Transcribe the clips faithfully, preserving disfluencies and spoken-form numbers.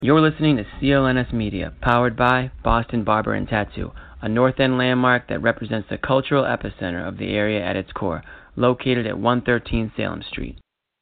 You're listening to C L N S Media, powered by Boston Barber and Tattoo, a North End landmark that represents the cultural epicenter of the area at its core, located at one thirteen Salem Street.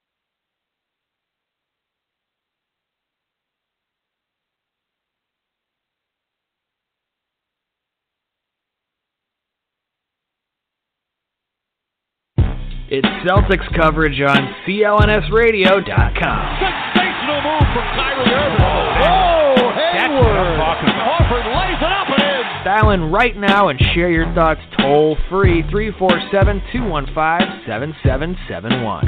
It's Celtics coverage on C L N S radio dot com. Sensational move from Kyrie Irving. Oh, Hayward. Horford lays it up and in. Dial in right now and share your thoughts toll free three four seven, two one five, seven seven seven one.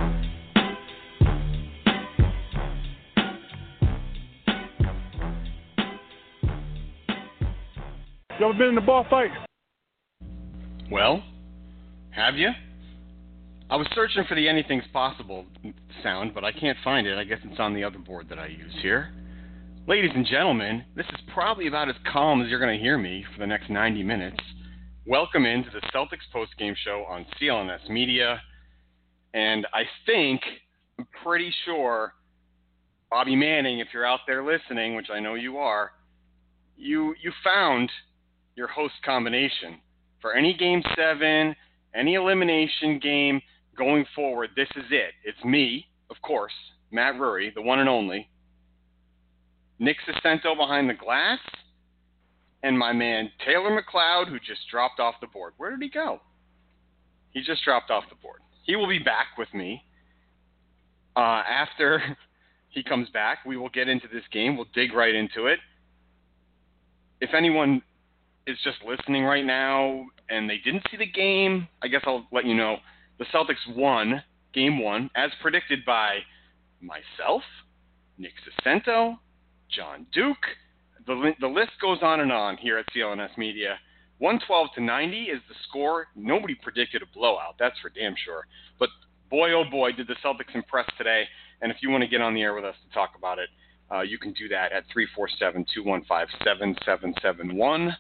You ever been in a bar fight? Well, have you? I was searching for the Anything's Possible sound, but I can't find it. I guess it's on the other board that I use here. Ladies and gentlemen, this is probably about as calm as you're going to hear me for the next ninety minutes. Welcome into the Celtics postgame show on C L N S Media. And I think, I'm pretty sure, Bobby Manning, if you're out there listening, which I know you are, you you found your host combination. For any Game seven, any elimination game going forward, this is it. It's me, of course, Matt Rury, the one and only, Nick Sicento behind the glass, and my man Taylor McLeod, who just dropped off the board. Where did he go? He just dropped off the board. He will be back with me. Uh, after he comes back, we will get into this game. We'll dig right into it. If anyone is just listening right now and they didn't see the game, I guess I'll let you know. The Celtics won game one, as predicted by myself, Nick Sicento, John Duke. The, the list goes on and on here at C L N S Media. one twelve to ninety is the score. Nobody predicted a blowout, that's for damn sure. But boy, oh boy, did the Celtics impress today. And if you want to get on the air with us to talk about it, uh, you can do that at three four seven, two one five, seven seven seven one.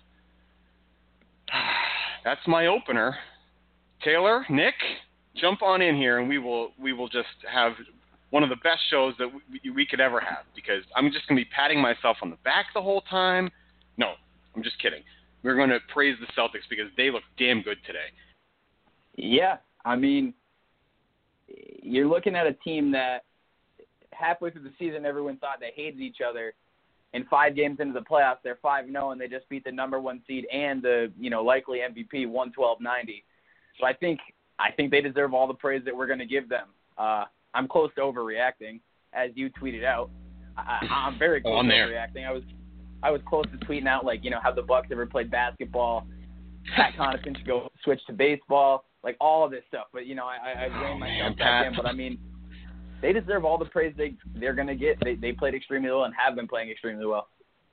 That's my opener. Taylor, Nick, jump on in here, and we will we will just have one of the best shows that we, we could ever have, because I'm just going to be patting myself on the back the whole time. No, I'm just kidding. We're going to praise the Celtics because they look damn good today. Yeah, I mean, you're looking at a team that halfway through the season everyone thought they hated each other. In five games into the playoffs, they're five and oh, and they just beat the number one seed and the, you know, likely M V P, one twelve ninety. So I think I think they deserve all the praise that we're going to give them. Uh, I'm close to overreacting, as you tweeted out. I, I'm very close oh, I'm to there. overreacting. I was I was close to tweeting out, like, you know, have the Bucks ever played basketball? Pat Connaughton should go switch to baseball, like all of this stuff. But, you know, I, I, I blame oh, myself man, back Pat. in. But, I mean, they deserve all the praise they, they're going to get. They, they played extremely well and have been playing extremely well.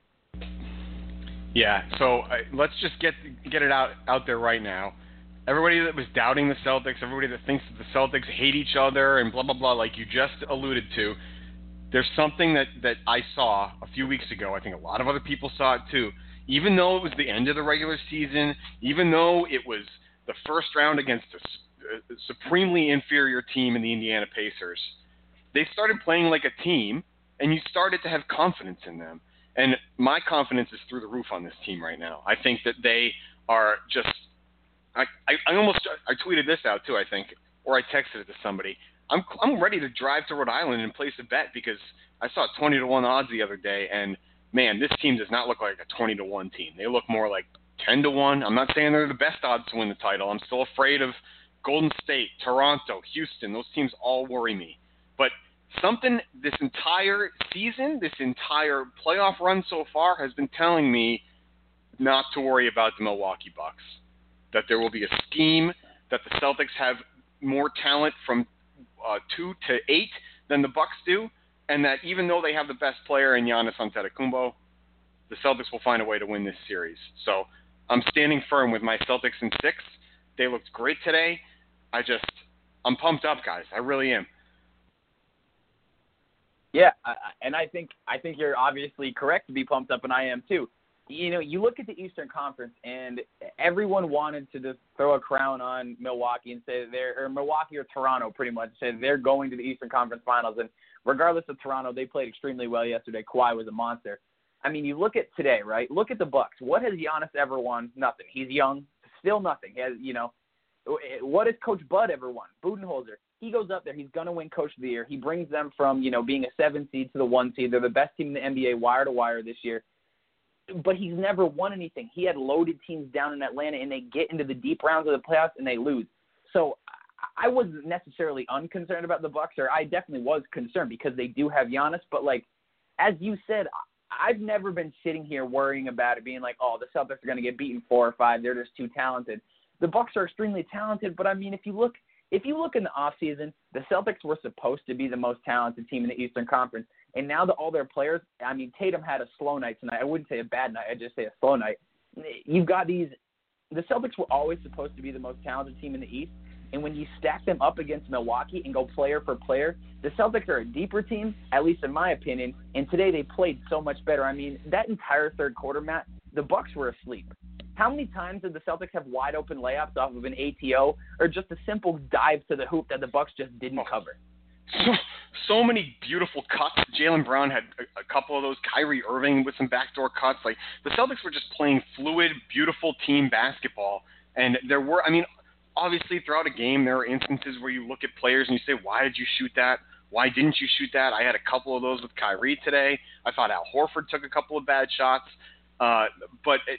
Yeah, so uh, let's just get get it out, out there right now. Everybody that was doubting the Celtics, everybody that thinks that the Celtics hate each other and blah, blah, blah, like you just alluded to, there's something that, that I saw a few weeks ago. I think a lot of other people saw it too. Even though it was the end of the regular season, even though it was the first round against a, a supremely inferior team in the Indiana Pacers, they started playing like a team, and you started to have confidence in them. And my confidence is through the roof on this team right now. I think that they are just I, I, I almost I tweeted this out too, I think, or I texted it to somebody. I'm I'm ready to drive to Rhode Island and place a bet because I saw twenty to one odds the other day, and man, this team does not look like a twenty to one team. They look more like ten to one. I'm not saying they're the best odds to win the title. I'm still afraid of Golden State, Toronto, Houston. Those teams all worry me. But something this entire season, this entire playoff run so far has been telling me not to worry about the Milwaukee Bucks. That there will be a scheme, that the Celtics have more talent from uh, two to eight than the Bucks do, and that even though they have the best player in Giannis Antetokounmpo, the Celtics will find a way to win this series. So I'm standing firm with my Celtics in six. They looked great today. I just, I'm pumped up, guys. I really am. Yeah, I, and I think I think you're obviously correct to be pumped up, and I am too. you know, you look at the Eastern Conference, and everyone wanted to just throw a crown on Milwaukee and say they're, or Milwaukee or Toronto pretty much, say they're going to the Eastern Conference Finals. And regardless of Toronto, they played extremely well yesterday. Kawhi was a monster. I mean, you look at today, right? Look at the Bucks. What has Giannis ever won? Nothing. He's young, still nothing. He has, you know, what has Coach Bud ever won? Budenholzer. He goes up there. He's going to win Coach of the Year. He brings them from, you know, being a seven seed to the one seed. They're the best team in the N B A wire to wire this year. But he's never won anything. He had loaded teams down in Atlanta, and they get into the deep rounds of the playoffs, and they lose. So I wasn't necessarily unconcerned about the Bucks, or I definitely was concerned because they do have Giannis. But, like, as you said, I've never been sitting here worrying about it being like, oh, the Celtics are going to get beaten four or five. They're just too talented. The Bucks are extremely talented, but, I mean, if you look if you look in the offseason, the Celtics were supposed to be the most talented team in the Eastern Conference. And now that all their players, I mean, Tatum had a slow night tonight. I wouldn't say a bad night. I'd just say a slow night. You've got these – the Celtics were always supposed to be the most talented team in the East. And when you stack them up against Milwaukee and go player for player, the Celtics are a deeper team, at least in my opinion. And today they played so much better. I mean, that entire third quarter, Matt, the Bucks were asleep. How many times did the Celtics have wide open layups off of an A T O or just a simple dive to the hoop that the Bucks just didn't cover? So, so many beautiful cuts. Jaylen Brown had a, a couple of those. Kyrie Irving with some backdoor cuts. Like, the Celtics were just playing fluid, beautiful team basketball. And there were, I mean, obviously throughout a game there are instances where you look at players and you say, why did you shoot that? Why didn't you shoot that? I had a couple of those with Kyrie today. I thought Al Horford took a couple of bad shots. Uh, but it,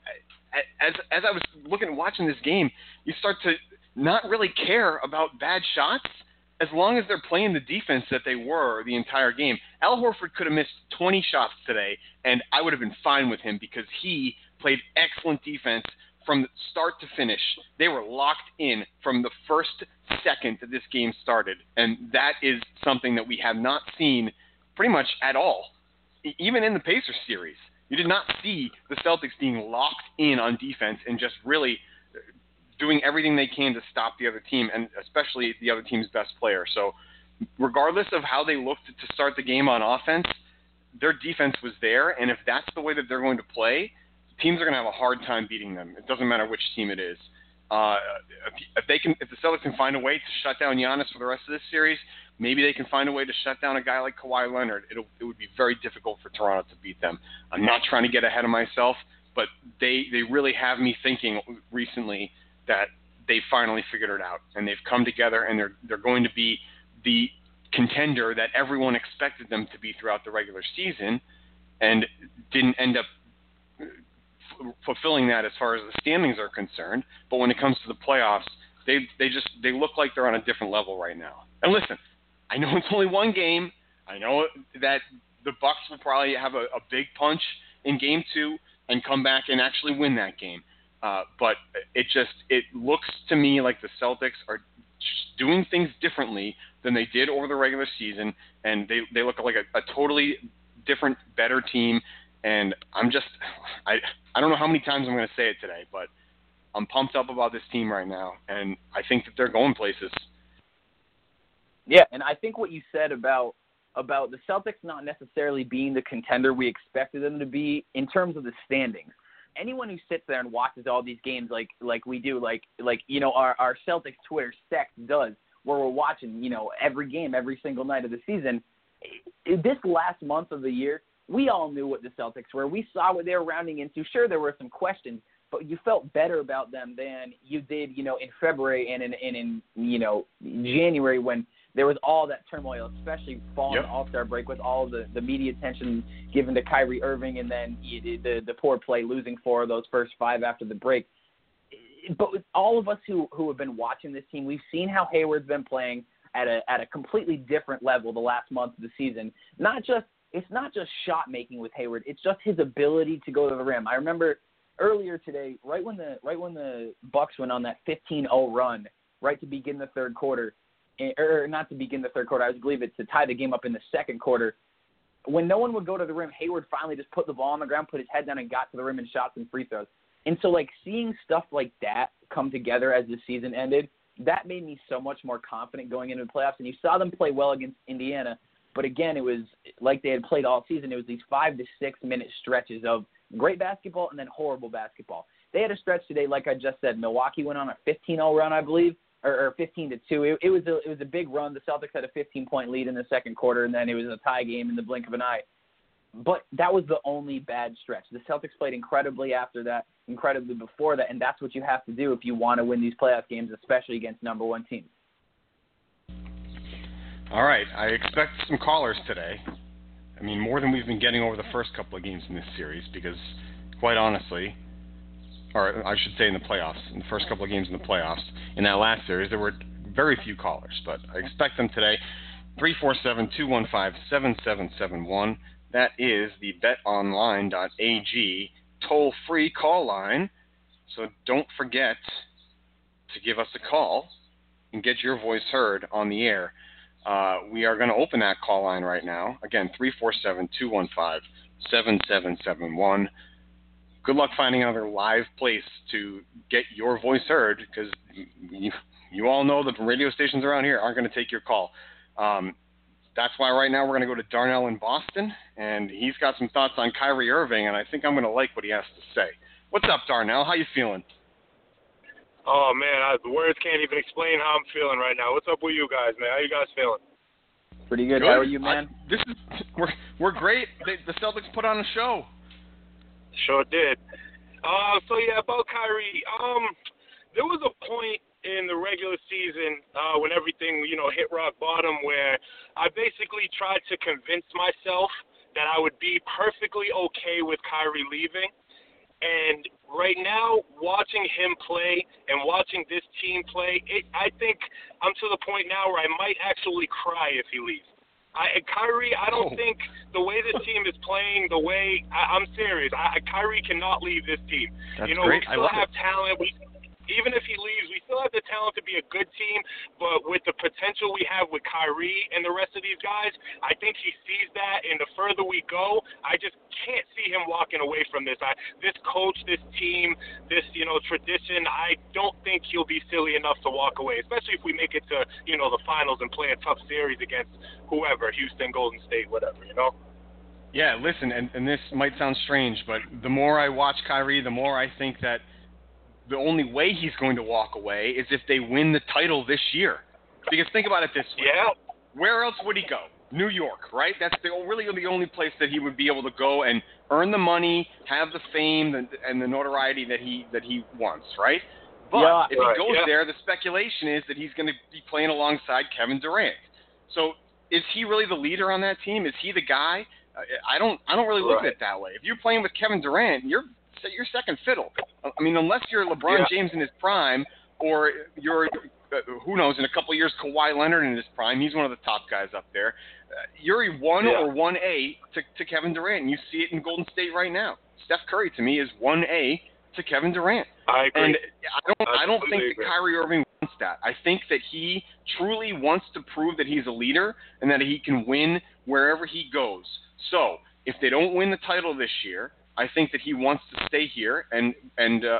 as as I was looking and watching this game, you start to not really care about bad shots as long as they're playing the defense that they were the entire game. Al Horford could have missed twenty shots today, and I would have been fine with him because he played excellent defense from start to finish. They were locked in from the first second that this game started, and that is something that we have not seen pretty much at all, even in the Pacers series. You did not see the Celtics being locked in on defense and just really doing everything they can to stop the other team, and especially the other team's best player. So regardless of how they looked to start the game on offense, their defense was there, and if that's the way that they're going to play, teams are going to have a hard time beating them. It doesn't matter which team it is. Uh, if, if they can, if the Celtics can find a way to shut down Giannis for the rest of this series, maybe they can find a way to shut down a guy like Kawhi Leonard. It'll, it would be very difficult for Toronto to beat them. I'm not trying to get ahead of myself, but they, they really have me thinking recently that they finally figured it out, and they've come together, and they're they're going to be the contender that everyone expected them to be throughout the regular season, and didn't end up fulfilling that as far as the standings are concerned. But when it comes to the playoffs, they they just they look like they're on a different level right now. And listen, I know it's only one game. I know that the Bucks will probably have a, a big punch in game two and come back and actually win that game. Uh, but it just it looks to me like the Celtics are doing things differently than they did over the regular season, and they, they look like a, a totally different, better team. And I'm just I I don't know how many times I'm going to say it today, but I'm pumped up about this team right now, and I think that they're going places. Yeah, and I think what you said about about the Celtics not necessarily being the contender we expected them to be in terms of the standings. Anyone who sits there and watches all these games like like we do, like like you know our, our Celtics Twitter sect does, where we're watching you know every game every single night of the season, this last month of the year, we all knew what the Celtics were. We saw what they were rounding into. Sure, there were some questions, but you felt better about them than you did, you know, in February and in, and in you know, January when there was all that turmoil, especially following yep. the All-Star break with all the, the media attention given to Kyrie Irving and then the, the, the poor play, losing four of those first five after the break. But with all of us who, who have been watching this team, we've seen how Hayward's been playing at a at a completely different level the last month of the season. Not just It's not just shot making with Hayward. It's just his ability to go to the rim. I remember earlier today, right when the right when the Bucks went on that fifteen oh run, right to begin the third quarter, or not to begin the third quarter, I believe it's to tie the game up in the second quarter. When no one would go to the rim, Hayward finally just put the ball on the ground, put his head down, and got to the rim and shot some free throws. And so, like, seeing stuff like that come together as the season ended, that made me so much more confident going into the playoffs. And you saw them play well against Indiana. But again, it was like they had played all season. It was these five to six minute stretches of great basketball and then horrible basketball. They had a stretch today, like I just said. Milwaukee went on a fifteen oh run, I believe, or, or fifteen to two. It, it was a it was a big run. The Celtics had a fifteen point lead in the second quarter, and then it was a tie game in the blink of an eye. But that was the only bad stretch. The Celtics played incredibly after that, incredibly before that, and that's what you have to do if you want to win these playoff games, especially against number one teams. All right, I expect some callers today. I mean, more than we've been getting over the first couple of games in this series because, quite honestly, or I should say in the playoffs, in the first couple of games in the playoffs, in that last series, there were very few callers, but I expect them today. three four seven, two one five, seven seven seven one. That is the bet online dot a g toll-free call line. So don't forget to give us a call and get your voice heard on the air. Uh, we are going to open that call line right now. Again, three four seven, two one five, seven seven seven one. Good luck finding another live place to get your voice heard because you, you all know the radio stations around here aren't going to take your call. Um, That's why right now we're going to go to Darnell in Boston, and he's got some thoughts on Kyrie Irving, and I think I'm going to like what he has to say. What's up, Darnell? How you feeling? Oh, man, I, the words can't even explain how I'm feeling right now. What's up with you guys, man? How you guys feeling? Pretty good. good. How are you, man? I, this is we're we're great. They, the Celtics put on a show. Sure did. Uh, so yeah, about Kyrie. Um, there was a point in the regular season uh, when everything, you know, hit rock bottom where I basically tried to convince myself that I would be perfectly okay with Kyrie leaving. And right now, watching him play and watching this team play, it, I think I'm to the point now where I might actually cry if he leaves. I, Kyrie, I don't oh. think the way this team is playing, the way I, I'm serious, I, Kyrie cannot leave this team. That's you know, great. we still have it. talent. We Even if he leaves, we still have the talent to be a good team, but with the potential we have with Kyrie and the rest of these guys, I think he sees that, and the further we go, I just can't see him walking away from this. I, this coach, this team, this, you know, tradition, I don't think he'll be silly enough to walk away, especially if we make it to, you know, the finals and play a tough series against whoever, Houston, Golden State, whatever, you know? Yeah, listen, and, and this might sound strange, but the more I watch Kyrie, the more I think that the only way he's going to walk away is if they win the title this year. Because think about it this way. Yeah. Where else would he go? New York, right? That's the, really the only place that he would be able to go and earn the money, have the fame and, and the notoriety that he that he wants, right? But yeah, if right, he goes yeah. there, the speculation is that he's going to be playing alongside Kevin Durant. So is he really the leader on that team? Is he the guy? I don't I don't really look right. at it that way. If you're playing with Kevin Durant, you're you're second fiddle. I mean, unless you're LeBron yeah. James in his prime, or you're, uh, who knows, in a couple of years, Kawhi Leonard in his prime. He's one of the top guys up there. Uh, you're one yeah. or one A to, to Kevin Durant, and you see it in Golden State right now. Steph Curry, to me, is one A to Kevin Durant. I agree. And I don't, I I don't think agree. that Kyrie Irving wants that. I think that he truly wants to prove that he's a leader and that he can win wherever he goes. So if they don't win the title this year, I think that he wants to stay here and and uh,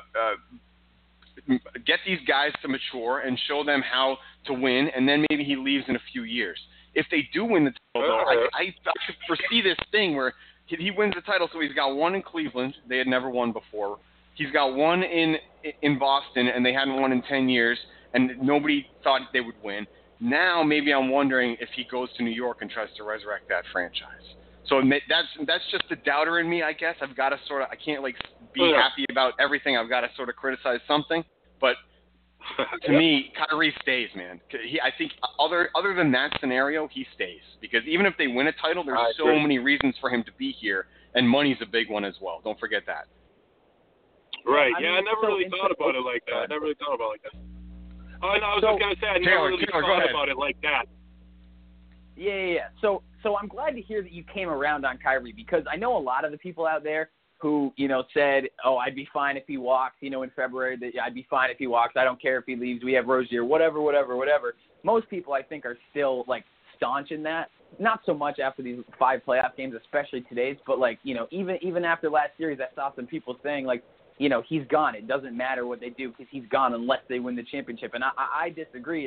uh, get these guys to mature and show them how to win, and then maybe he leaves in a few years. If they do win the title, though, I, I, I could foresee this thing where he wins the title, so he's got one in Cleveland. They had never won before. He's got one in in Boston, and they hadn't won in ten years, and nobody thought they would win. Now maybe I'm wondering if he goes to New York and tries to resurrect that franchise. So that's that's just the doubter in me, I guess. I've got to sort of – I can't, like, be yeah. happy about everything. I've got to sort of criticize something. But to yeah. me, Kyrie stays, man. He, I think other other than that scenario, he stays. Because even if they win a title, there's I so agree. many reasons for him to be here, and money's a big one as well. Don't forget that. Right. I yeah, mean, I never so really thought about it like that. I never really thought about it like that. Oh, no, I was so, just going to say, I Taylor, never really Taylor, thought about it like that. Yeah, yeah, yeah. So, so I'm glad to hear that you came around on Kyrie because I know a lot of the people out there who, you know, said, oh, I'd be fine if he walks, you know, in February, that I'd be fine if he walks. I don't care if he leaves. We have Rozier, whatever, whatever, whatever. Most people, I think, are still, like, staunch in that. Not so much after these five playoff games, especially today's, but, like, you know, even even after last series, I saw some people saying, like, you know, he's gone. It doesn't matter what they do because he's gone unless they win the championship. And I, I disagree. And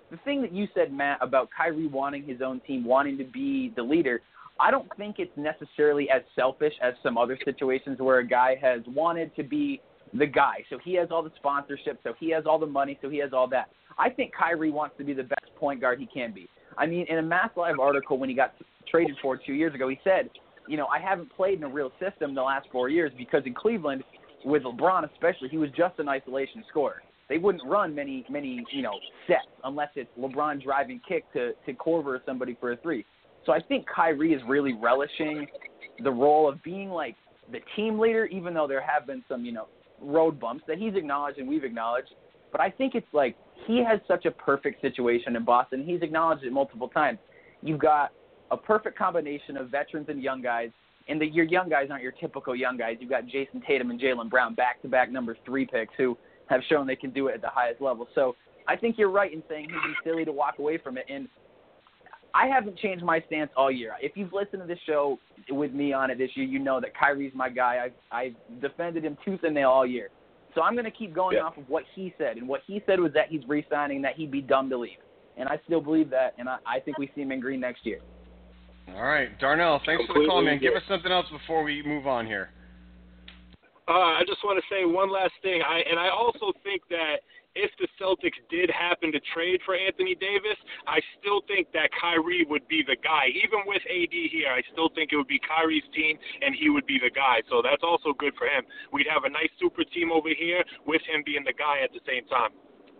the thing that you said, Matt, about Kyrie wanting his own team, wanting to be the leader, I don't think it's necessarily as selfish as some other situations where a guy has wanted to be the guy. So he has all the sponsorship, so he has all the money, so he has all that. I think Kyrie wants to be the best point guard he can be. I mean, in a Mass Live article when he got traded for two years ago, he said, you know, I haven't played in a real system the last four years because in Cleveland, with LeBron especially, he was just an isolation scorer. They wouldn't run many, many, you know, sets unless it's LeBron driving kick to, to Korver or somebody for a three. So I think Kyrie is really relishing the role of being like the team leader, even though there have been some, you know, road bumps that he's acknowledged and we've acknowledged. But I think it's like he has such a perfect situation in Boston. He's acknowledged it multiple times. You've got a perfect combination of veterans and young guys, and the, your young guys aren't your typical young guys. You've got Jason Tatum and Jaylen Brown, back-to-back number three picks who have shown they can do it at the highest level. So I think you're right in saying he'd be silly to walk away from it. And I haven't changed my stance all year. If you've listened to this show with me on it this year, you know that Kyrie's my guy. I've, I've defended him tooth and nail all year. So I'm going to keep going yeah. off of what he said. And what he said was that he's re-signing and that he'd be dumb to leave. And I still believe that, and I, I think we see him in green next year. All right. Darnell, thanks Completely for the call, man. Give us something else before we move on here. Uh, I just want to say one last thing. I And I also think that if the Celtics did happen to trade for Anthony Davis, I still think that Kyrie would be the guy. Even with A D here, I still think it would be Kyrie's team, and he would be the guy. So that's also good for him. We'd have a nice super team over here with him being the guy at the same time.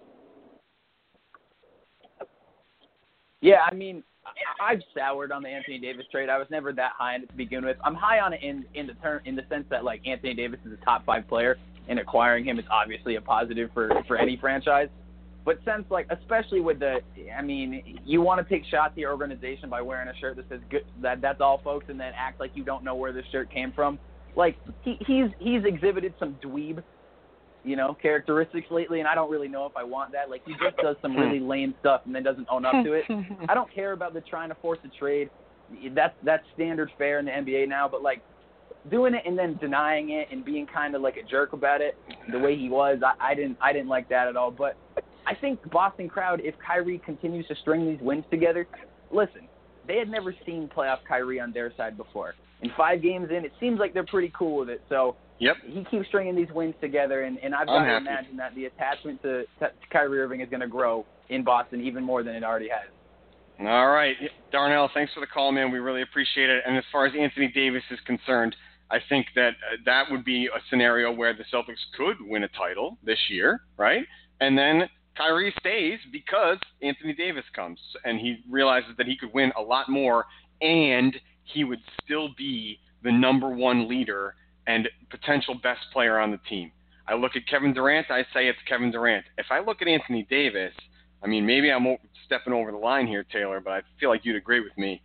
Yeah, I mean, I've soured on the Anthony Davis trade. I was never that high on it to begin with. I'm high on it in, in the term, in the sense that, like, Anthony Davis is a top five player, and acquiring him is obviously a positive for, for any franchise. But since, like, especially with the, I mean, you want to take shots at your organization by wearing a shirt that says good, that that's all, folks, and then act like you don't know where this shirt came from. Like, he, he's he's exhibited some dweeb, you know, characteristics lately, and I don't really know if I want that. Like, he just does some really lame stuff and then doesn't own up to it. I don't care about the trying to force a trade. That's that's standard fare in the N B A now, but, like, doing it and then denying it and being kind of like a jerk about it the way he was, I, I didn't I didn't like that at all. But I think the Boston crowd, if Kyrie continues to string these wins together, listen, they had never seen playoff Kyrie on their side before. In five games in, it seems like they're pretty cool with it. So yep. he keeps stringing these wins together, and, and I've got to imagine that the attachment to, to Kyrie Irving is going to grow in Boston even more than it already has. All right. Darnell, thanks for the call, man. We really appreciate it. And as far as Anthony Davis is concerned, I think that uh, that would be a scenario where the Celtics could win a title this year, right? And then Kyrie stays because Anthony Davis comes, and he realizes that he could win a lot more, and he would still be the number one leader and potential best player on the team. I look at Kevin Durant, I say it's Kevin Durant. If I look at Anthony Davis, I mean, maybe I'm stepping over the line here, Taylor, but I feel like you'd agree with me.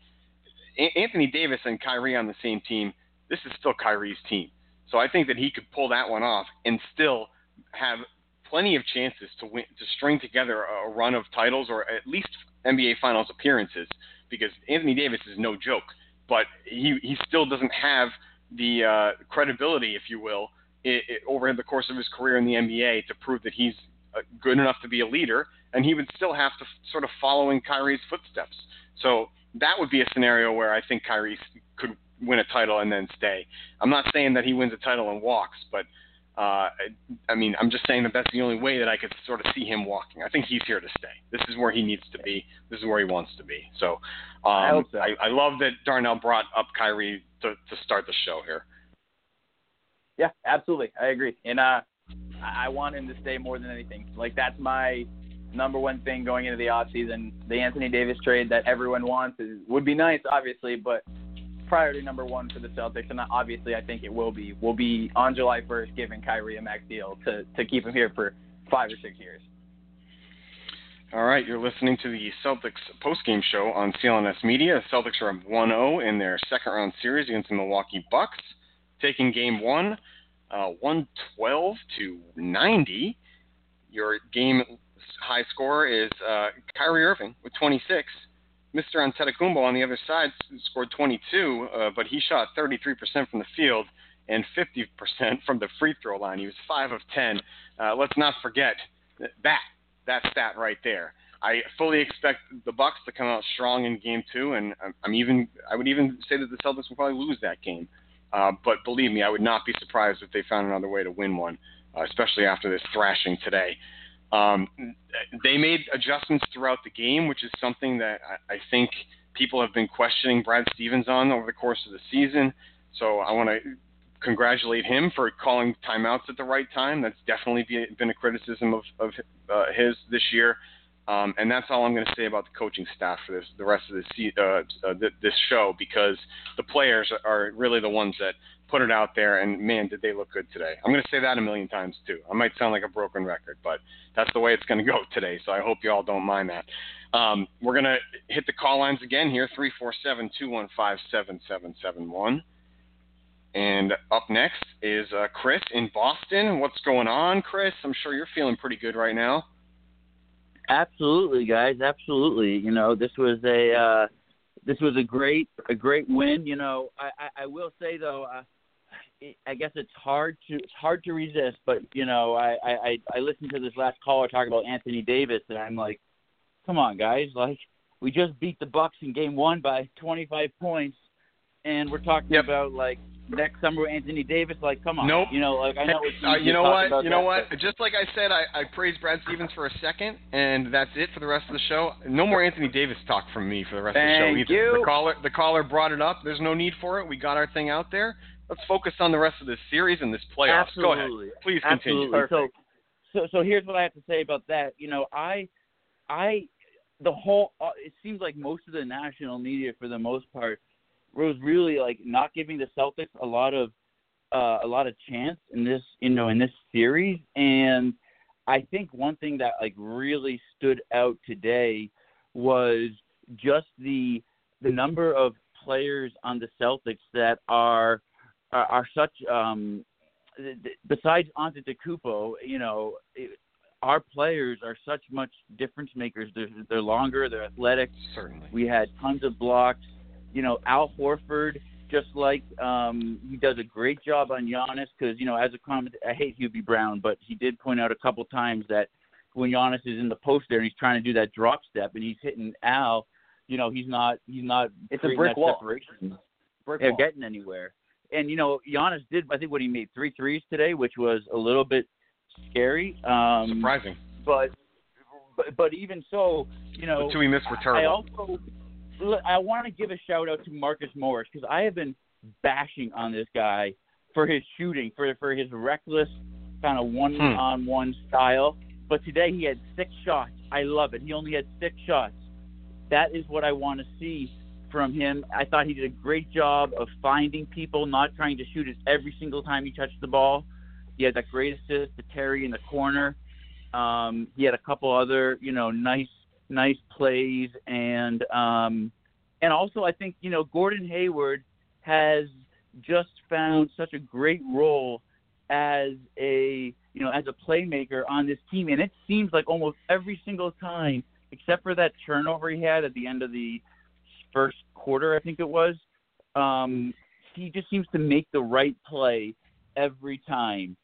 A- Anthony Davis and Kyrie on the same team, this is still Kyrie's team. So I think that he could pull that one off and still have plenty of chances to win, to string together a run of titles or at least N B A Finals appearances, because Anthony Davis is no joke, but he, he still doesn't have the uh, credibility, if you will, it, it, over the course of his career in the N B A to prove that he's uh, good enough to be a leader, and he would still have to f- sort of follow in Kyrie's footsteps. So that would be a scenario where I think Kyrie could win a title and then stay. I'm not saying that he wins a title and walks, but uh, I mean, I'm just saying that that's the only way that I could sort of see him walking. I think he's here to stay. This is where he needs to be. This is where he wants to be. So, um, I, hope so. I, I love that Darnell brought up Kyrie to, to start the show here. Yeah, absolutely. I agree. And uh, I want him to stay more than anything. Like, that's my number one thing going into the offseason. The Anthony Davis trade that everyone wants is, would be nice, obviously, but priority number one for the Celtics, and obviously I think it will be, will be on July first giving Kyrie a max deal to, to keep him here for five or six years. All right, you're listening to the Celtics postgame show on C L N S Media. The Celtics are up one oh in their second-round series against the Milwaukee Bucks, taking game one, uh, one twelve to ninety. Your game high scorer is uh, Kyrie Irving with twenty-six. Mister Antetokounmpo on the other side scored twenty-two, uh, but he shot thirty-three percent from the field and fifty percent from the free throw line. He was five of ten. Uh, let's not forget that, that stat right there. I fully expect the Bucks to come out strong in Game Two, and I'm, I'm even I would even say that the Celtics will probably lose that game. Uh, but believe me, I would not be surprised if they found another way to win one, uh, especially after this thrashing today. Um, they made adjustments throughout the game, which is something that I, I think people have been questioning Brad Stevens on over the course of the season. So I want to congratulate him for calling timeouts at the right time. That's definitely been a criticism of, of uh, his this year. Um, and that's all I'm going to say about the coaching staff for this, the rest of this, uh, uh, this show, because the players are really the ones that put it out there, and, man, did they look good today. I'm going to say that a million times, too. I might sound like a broken record, but that's the way it's going to go today, so I hope you all don't mind that. Um, we're going to hit the call lines again here, three four seven, two one five, seven seven seven one. And up next is uh, Chris in Boston. What's going on, Chris? I'm sure you're feeling pretty good right now. Absolutely, guys. Absolutely. You know, this was a uh, this was a great a great win. You know, I, I, I will say though, uh, it, I guess it's hard to it's hard to resist. But you know, I, I, I listened to this last caller talk about Anthony Davis, and I'm like, come on, guys! Like, we just beat the Bucks in Game One by twenty-five points, and we're talking yep. about like. Next summer, Anthony Davis, like, come on. Nope. You know, like, I know what uh, you know what? You know that, what? But... Just like I said, I, I praised Brad Stevens for a second, and that's it for the rest of the show. No more Anthony Davis talk from me for the rest Thank of the show either. You. The caller, the caller brought it up. There's no need for it. We got our thing out there. Let's focus on the rest of this series and this playoffs. Absolutely. Go ahead. Please Absolutely. continue. So, so, so here's what I have to say about that. You know, I, I, the whole. Uh, it seems like most of the national media, for the most part, was really like not giving the Celtics a lot of. Uh, a lot of chance in this, you know, in this series. And I think one thing that like really stood out today was just the the number of players on the Celtics that are are, are such. Um, besides Antetokounmpo, you know, it, our players are such much difference makers. They're they're longer, they're athletic. Certainly, we had tons of blocks. You know, Al Horford. Just like um, he does a great job on Giannis because, you know, as a comment, I hate Hubie Brown, but he did point out a couple times that when Giannis is in the post there and he's trying to do that drop step and he's hitting Al, you know, he's not he's not it's a brick wall. Separation. Brick They're wall. getting anywhere. And, you know, Giannis did, I think, what he made three threes today, which was a little bit scary. Um, Surprising. But, but but even so, you know, the two we missed were terrible. I also – I want to give a shout-out to Marcus Morris because I have been bashing on this guy for his shooting, for for his reckless kind of one-on-one hmm. style. But today he had six shots. I love it. He only had six shots. That is what I want to see from him. I thought he did a great job of finding people, not trying to shoot it every single time he touched the ball. He had that great assist to Terry in the corner. Um, he had a couple other, you know, nice nice plays, and um, and also I think, you know, Gordon Hayward has just found such a great role as a, you know, as a playmaker on this team, and it seems like almost every single time, except for that turnover he had at the end of the first quarter, I think it was, um, he just seems to make the right play every time,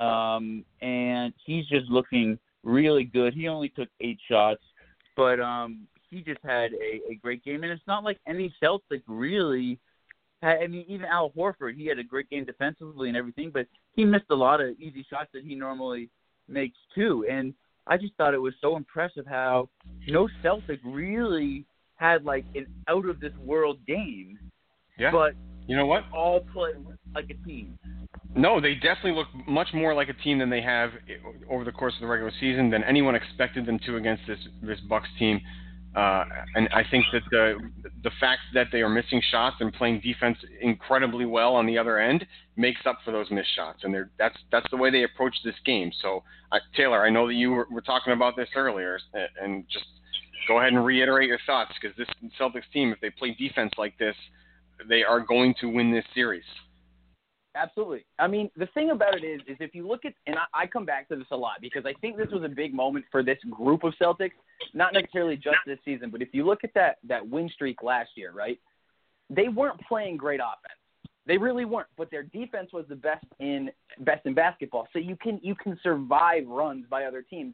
um, and he's just looking really good. He only took eight shots. But um, he just had a, a great game. And it's not like any Celtic really had, I mean, even Al Horford, he had a great game defensively and everything, but he missed a lot of easy shots that he normally makes too. And I just thought it was so impressive how no Celtic really had like an out-of-this-world game. Yeah. But you know what? All play like a team. No, they definitely look much more like a team than they have over the course of the regular season than anyone expected them to against this this Bucks team. Uh, and I think that the the fact that they are missing shots and playing defense incredibly well on the other end makes up for those missed shots. And they're, that's that's the way they approach this game. So, uh, Taylor, I know that you were, were talking about this earlier, and just go ahead and reiterate your thoughts, because this Celtics team, if they play defense like this, they are going to win this series. Absolutely. I mean, the thing about it is, is if you look at, and I, I come back to this a lot because I think this was a big moment for this group of Celtics, not necessarily just this season, but if you look at that, that win streak last year, right, they weren't playing great offense. They really weren't, but their defense was the best in best in basketball. So you can you can survive runs by other teams.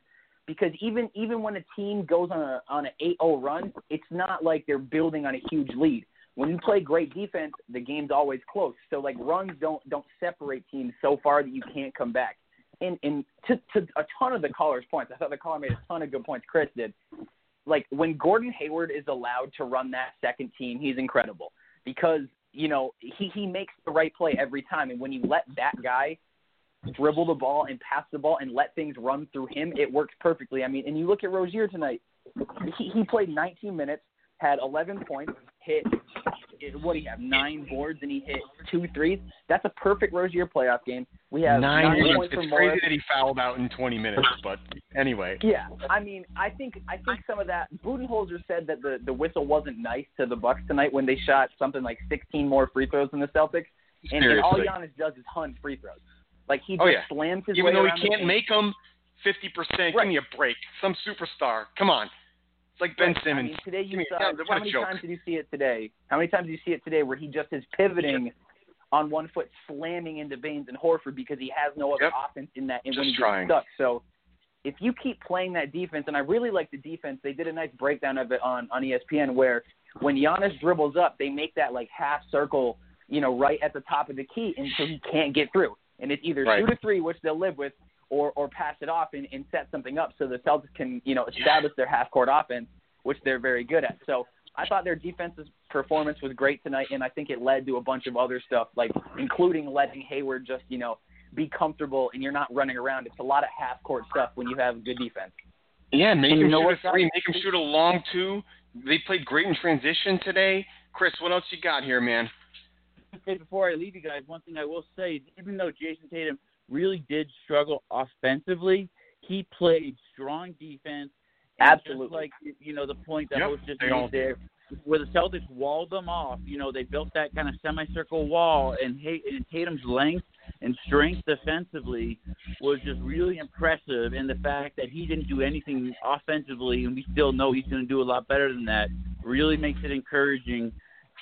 because even even when a team goes on a on an eight oh run, it's not like they're building on a huge lead. When you play great defense, the game's always close. So like runs don't don't separate teams so far that you can't come back. And and to, to a ton of the caller's points, I thought the caller made a ton of good points. Chris did. Like when Gordon Hayward is allowed to run that second team, he's incredible because you know he he makes the right play every time. And when you let that guy dribble the ball and pass the ball and let things run through him, it works perfectly. I mean, and you look at Rozier tonight. He, he played nineteen minutes, had eleven points, hit, what do you have, nine boards, and he hit two threes. That's a perfect Rozier playoff game. We have nine, nine points It's from crazy Morris. that he fouled out in twenty minutes, but anyway. Yeah, I mean, I think I think some of that, Budenholzer said that the, the whistle wasn't nice to the Bucks tonight when they shot something like sixteen more free throws than the Celtics, and, and all Giannis does is hunt free throws. Like, he just oh, yeah. slams his Even way though around he can't the make them fifty percent. Right. Give me a break. Some superstar. Come on. It's like Ben right. Simmons. I mean, today you me, saw, yeah, how many times did you see it today? How many times did you see it today where he just is pivoting yep. on one foot, slamming into Baines and Horford because he has no other yep. offense in that and just when he trying. gets stuck. So if you keep playing that defense, and I really like the defense, they did a nice breakdown of it on, on E S P N where when Giannis dribbles up, they make that like half circle, you know, right at the top of the key, and so he can't get through. And it's either right. shoot a three, which they'll live with, or or pass it off and, and set something up so the Celtics can, you know, establish yeah. their half-court offense, which they're very good at. So I thought their defensive performance was great tonight, and I think it led to a bunch of other stuff, like including letting Hayward just, you know, be comfortable and you're not running around. It's a lot of half-court stuff when you have good defense. Yeah, make and him you know shoot a three, make him shoot a long two. They played great in transition today. Chris, what else you got here, man? Before I leave you guys, one thing I will say, even though Jason Tatum really did struggle offensively, he played strong defense. Absolutely. Just like, you know, the point that yep, was just made made there, where the Celtics walled them off. You know, they built that kind of semicircle wall, and, and Tatum's length and strength defensively was just really impressive. And the fact that he didn't do anything offensively, and we still know he's going to do a lot better than that, really makes it encouraging.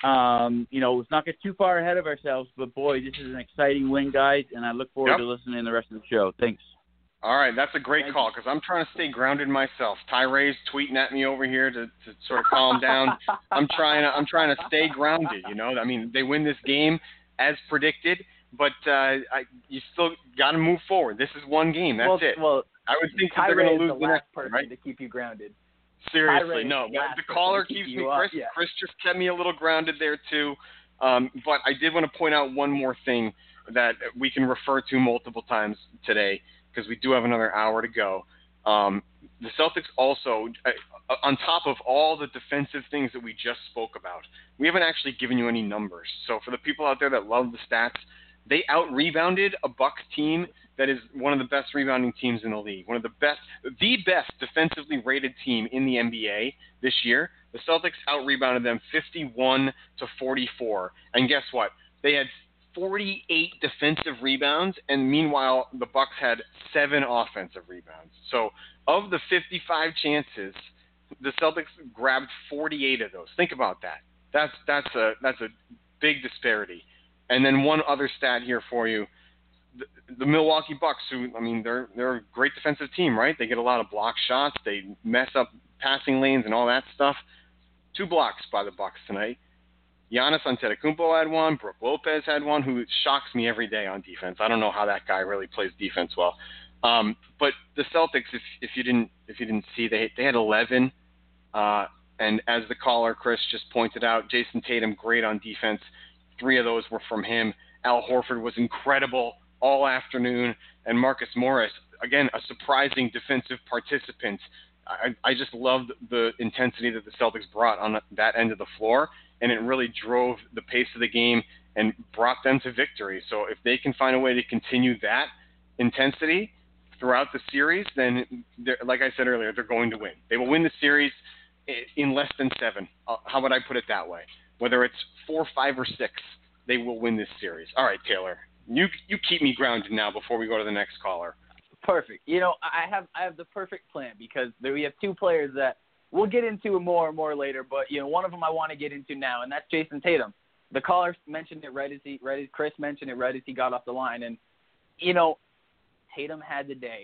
Um, you know, let's not get too far ahead of ourselves, but boy, this is an exciting win, guys, and I look forward yep. to listening to the rest of the show. Thanks. All right, that's a great Thank call because I'm trying to stay grounded myself. Tyree's tweeting at me over here to, to sort of calm down. I'm trying to I'm trying to stay grounded. You know, I mean, they win this game as predicted, but uh, I, you still got to move forward. This is one game. That's well, it. Well, I would think that Tyree they're going to is lose the the last next person one, right? to keep you grounded. Seriously, Tyree no. is the last The caller person to keeps keep me. you up, Chris, yeah. Chris just kept me a little grounded there too. Um, but I did want to point out one more thing that we can refer to multiple times today because we do have another hour to go. Um, the Celtics also, uh, on top of all the defensive things that we just spoke about, we haven't actually given you any numbers. So for the people out there that love the stats, they out-rebounded a Bucks team that is one of the best rebounding teams in the league, one of the best, the best defensively rated team in the N B A this year. The Celtics out-rebounded them fifty-one to forty-four. And guess what? They had forty-eight defensive rebounds, and meanwhile, the Bucks had seven offensive rebounds. So of the fifty-five chances, the Celtics grabbed forty-eight of those. Think about that. That's that's a that's a big disparity. And then one other stat here for you. The, the Milwaukee Bucks, who, I mean, they're they're a great defensive team, right? They get a lot of block shots. They mess up passing lanes and all that stuff. Two blocks by the Bucks tonight. Giannis Antetokounmpo had one. Brook Lopez had one, who shocks me every day on defense. I don't know how that guy really plays defense well. Um, but the Celtics, if if you didn't if you didn't see, they they had eleven. Uh, and as the caller Chris just pointed out, Jason Tatum great on defense. Three of those were from him. Al Horford was incredible all afternoon, and Marcus Morris, again, a surprising defensive participant. I, I just loved the intensity that the Celtics brought on that end of the floor, and it really drove the pace of the game and brought them to victory. So if they can find a way to continue that intensity throughout the series, then, like I said earlier, they're going to win. They will win the series in less than seven. How would I put it that way? Whether it's four, five, or six, they will win this series. All right, Taylor, you you keep me grounded now before we go to the next caller. Perfect. You know, I have I have the perfect plan because there, we have two players that we'll get into more and more later, but you know, one of them I want to get into now, and that's Jason Tatum. The caller mentioned it right as he right as Chris mentioned it right as he got off the line, and you know, Tatum had the day.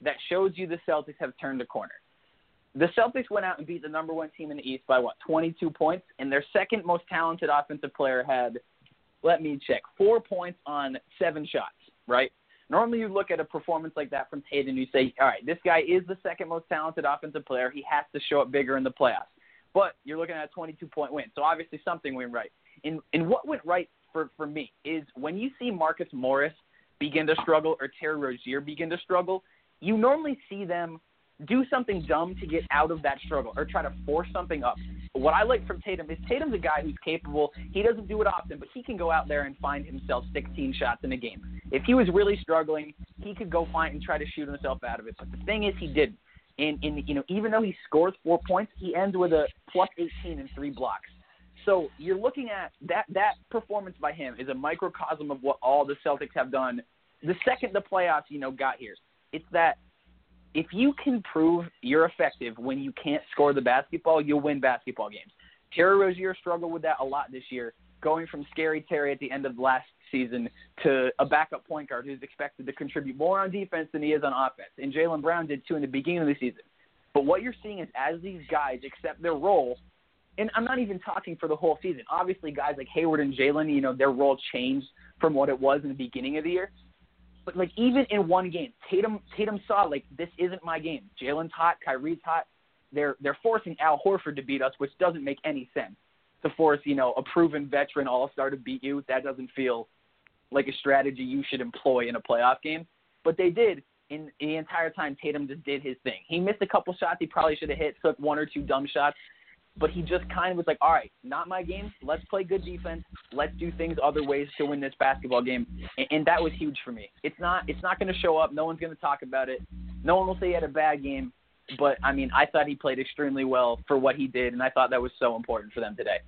that shows you the Celtics have turned a corner. The Celtics went out and beat the number one team in the East by, what, twenty-two points? And their second most talented offensive player had, let me check, four points on seven shots, right? Normally you look at a performance like that from Tatum and you say, all right, this guy is the second most talented offensive player. He has to show up bigger in the playoffs. But you're looking at a twenty-two-point win. So obviously something went right. And, and what went right for, for me is when you see Marcus Morris begin to struggle or Terry Rozier begin to struggle, you normally see them do something dumb to get out of that struggle or try to force something up. But what I like from Tatum is Tatum's a guy who's capable. He doesn't do it often, but he can go out there and find himself sixteen shots in a game. If he was really struggling, he could go find and try to shoot himself out of it. But the thing is, he didn't. And, and you know, even though he scores four points, he ends with a plus eighteen and three blocks. So you're looking at that that performance by him is a microcosm of what all the Celtics have done the second the playoffs, you know, got here. It's that if you can prove you're effective when you can't score the basketball, you'll win basketball games. Terry Rozier struggled with that a lot this year, going from scary Terry at the end of last season to a backup point guard who's expected to contribute more on defense than he is on offense. And Jaylen Brown did too in the beginning of the season. But what you're seeing is as these guys accept their role, and I'm not even talking for the whole season. Obviously, guys like Hayward and Jaylen, you know, their role changed from what it was in the beginning of the year. But, like, even in one game, Tatum Tatum saw, like, this isn't my game. Jalen's hot. Kyrie's hot. They're they're forcing Al Horford to beat us, which doesn't make any sense. To force, you know, a proven veteran all-star to beat you, that doesn't feel like a strategy you should employ in a playoff game. But they did. In, in the entire time, Tatum just did his thing. He missed a couple shots he probably should have hit, took one or two dumb shots. But he just kind of was like, all right, not my game. Let's play good defense. Let's do things other ways to win this basketball game. And, and that was huge for me. It's not it's not going to show up. No one's going to talk about it. No one will say he had a bad game. But, I mean, I thought he played extremely well for what he did, and I thought that was so important for them today.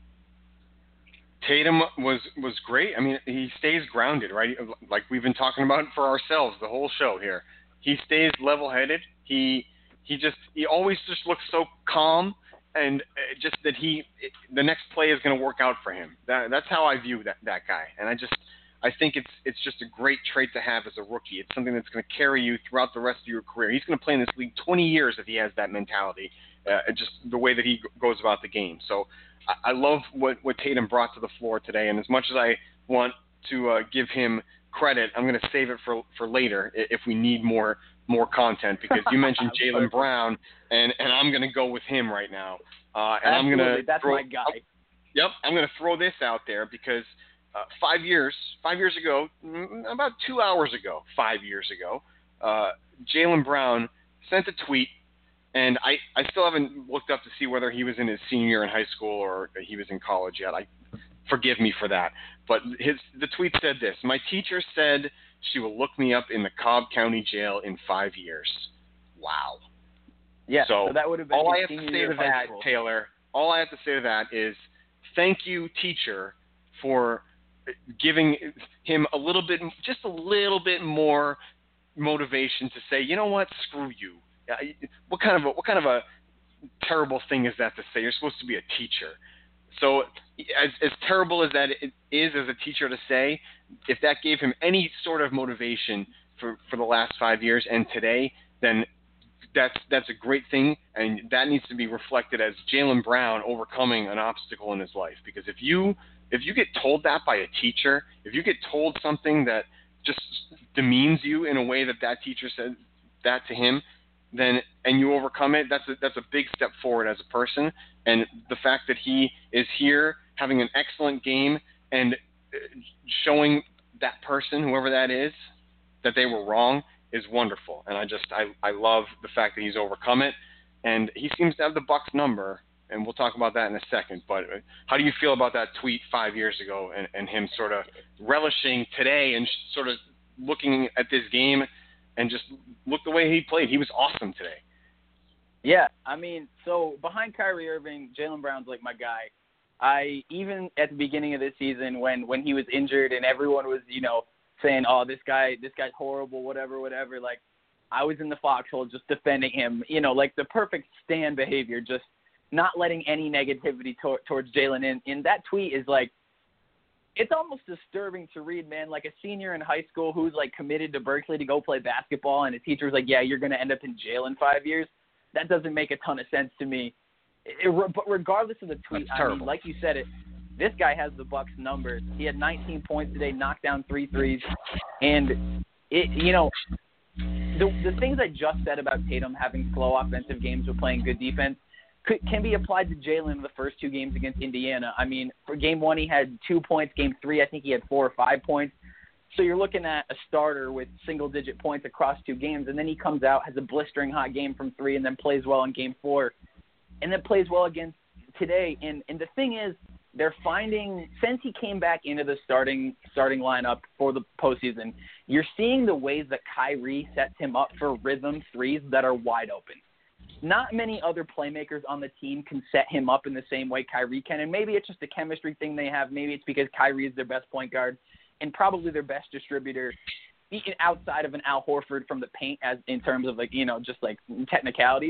Tatum was, was great. I mean, he stays grounded, right? Like we've been talking about for ourselves the whole show here. He stays level-headed. He he just he always just looks so calm. And just that he, the next play is going to work out for him. That, that's how I view that, that guy. And I just, I think it's it's just a great trait to have as a rookie. It's something that's going to carry you throughout the rest of your career. He's going to play in this league twenty years if he has that mentality, uh, just the way that he goes about the game. So I, I love what, what Tatum brought to the floor today. And as much as I want to uh, give him credit, I'm going to save it for for later if we need more more content, because you mentioned Jaylen Brown, and, and I'm going to go with him right now. Uh, and Absolutely. I'm going to That's throw, my guy. Oh, yep, I'm going to throw this out there because uh, five years, five years ago, about two hours ago, five years ago, uh, Jaylen Brown sent a tweet, and I, I still haven't looked up to see whether he was in his senior year in high school or he was in college yet. I forgive me for that. But his the tweet said this: "My teacher said she will look me up in the Cobb County Jail in five years." Wow. Yeah, so, so that would have been all I his have to senior say year to of high that, school. Taylor, all I have to say to that is thank you, teacher, for giving him a little bit, just a little bit more motivation to say, you know what, screw you. What kind of a, what kind of a terrible thing is that to say? You're supposed to be a teacher. So as, as terrible as that it is as a teacher to say, if that gave him any sort of motivation for, for the last five years and today, then that's that's a great thing, and that needs to be reflected as Jaylen Brown overcoming an obstacle in his life. Because if you if you get told that by a teacher, if you get told something that just demeans you in a way that that teacher said that to him, then and you overcome it, that's a, that's a big step forward as a person. And the fact that he is here having an excellent game and showing that person, whoever that is, that they were wrong is wonderful. And I just I, I love the fact that he's overcome it. And he seems to have the Bucks number, and we'll talk about that in a second. But how do you feel about that tweet five years ago and, and him sort of relishing today and sort of looking at this game and just look the way he played? He was awesome today. Yeah, I mean, so behind Kyrie Irving, Jaylen Brown's like my guy. I even at the beginning of this season when, when he was injured and everyone was, you know, saying, oh, this guy, this guy's horrible, whatever, whatever. Like, I was in the foxhole just defending him, you know, like the perfect Stan behavior, just not letting any negativity to- towards Jaylen in. And that tweet is like, it's almost disturbing to read, man, like a senior in high school who's, like, committed to Berkeley to go play basketball, and a teacher's like, yeah, you're going to end up in jail in five years. That doesn't make a ton of sense to me. It, but regardless of the tweet, I mean, like you said, it, this guy has the Bucks numbers. He had nineteen points today, knocked down three threes, and, it, you know, the, the things I just said about Tatum having slow offensive games but playing good defense could, can be applied to Jalen in the first two games against Indiana. I mean, for game one, he had two points. Game three, I think he had four or five points. So you're looking at a starter with single-digit points across two games, and then he comes out, has a blistering hot game from three, and then plays well in game four, and then plays well again today. And, and the thing is, they're finding, since he came back into the starting starting lineup for the postseason, you're seeing the ways that Kyrie sets him up for rhythm threes that are wide open. Not many other playmakers on the team can set him up in the same way Kyrie can, and maybe it's just a chemistry thing they have. Maybe it's because Kyrie is their best point guard and probably their best distributor outside of an Al Horford from the paint, as in terms of, like, you know, just like technicalities.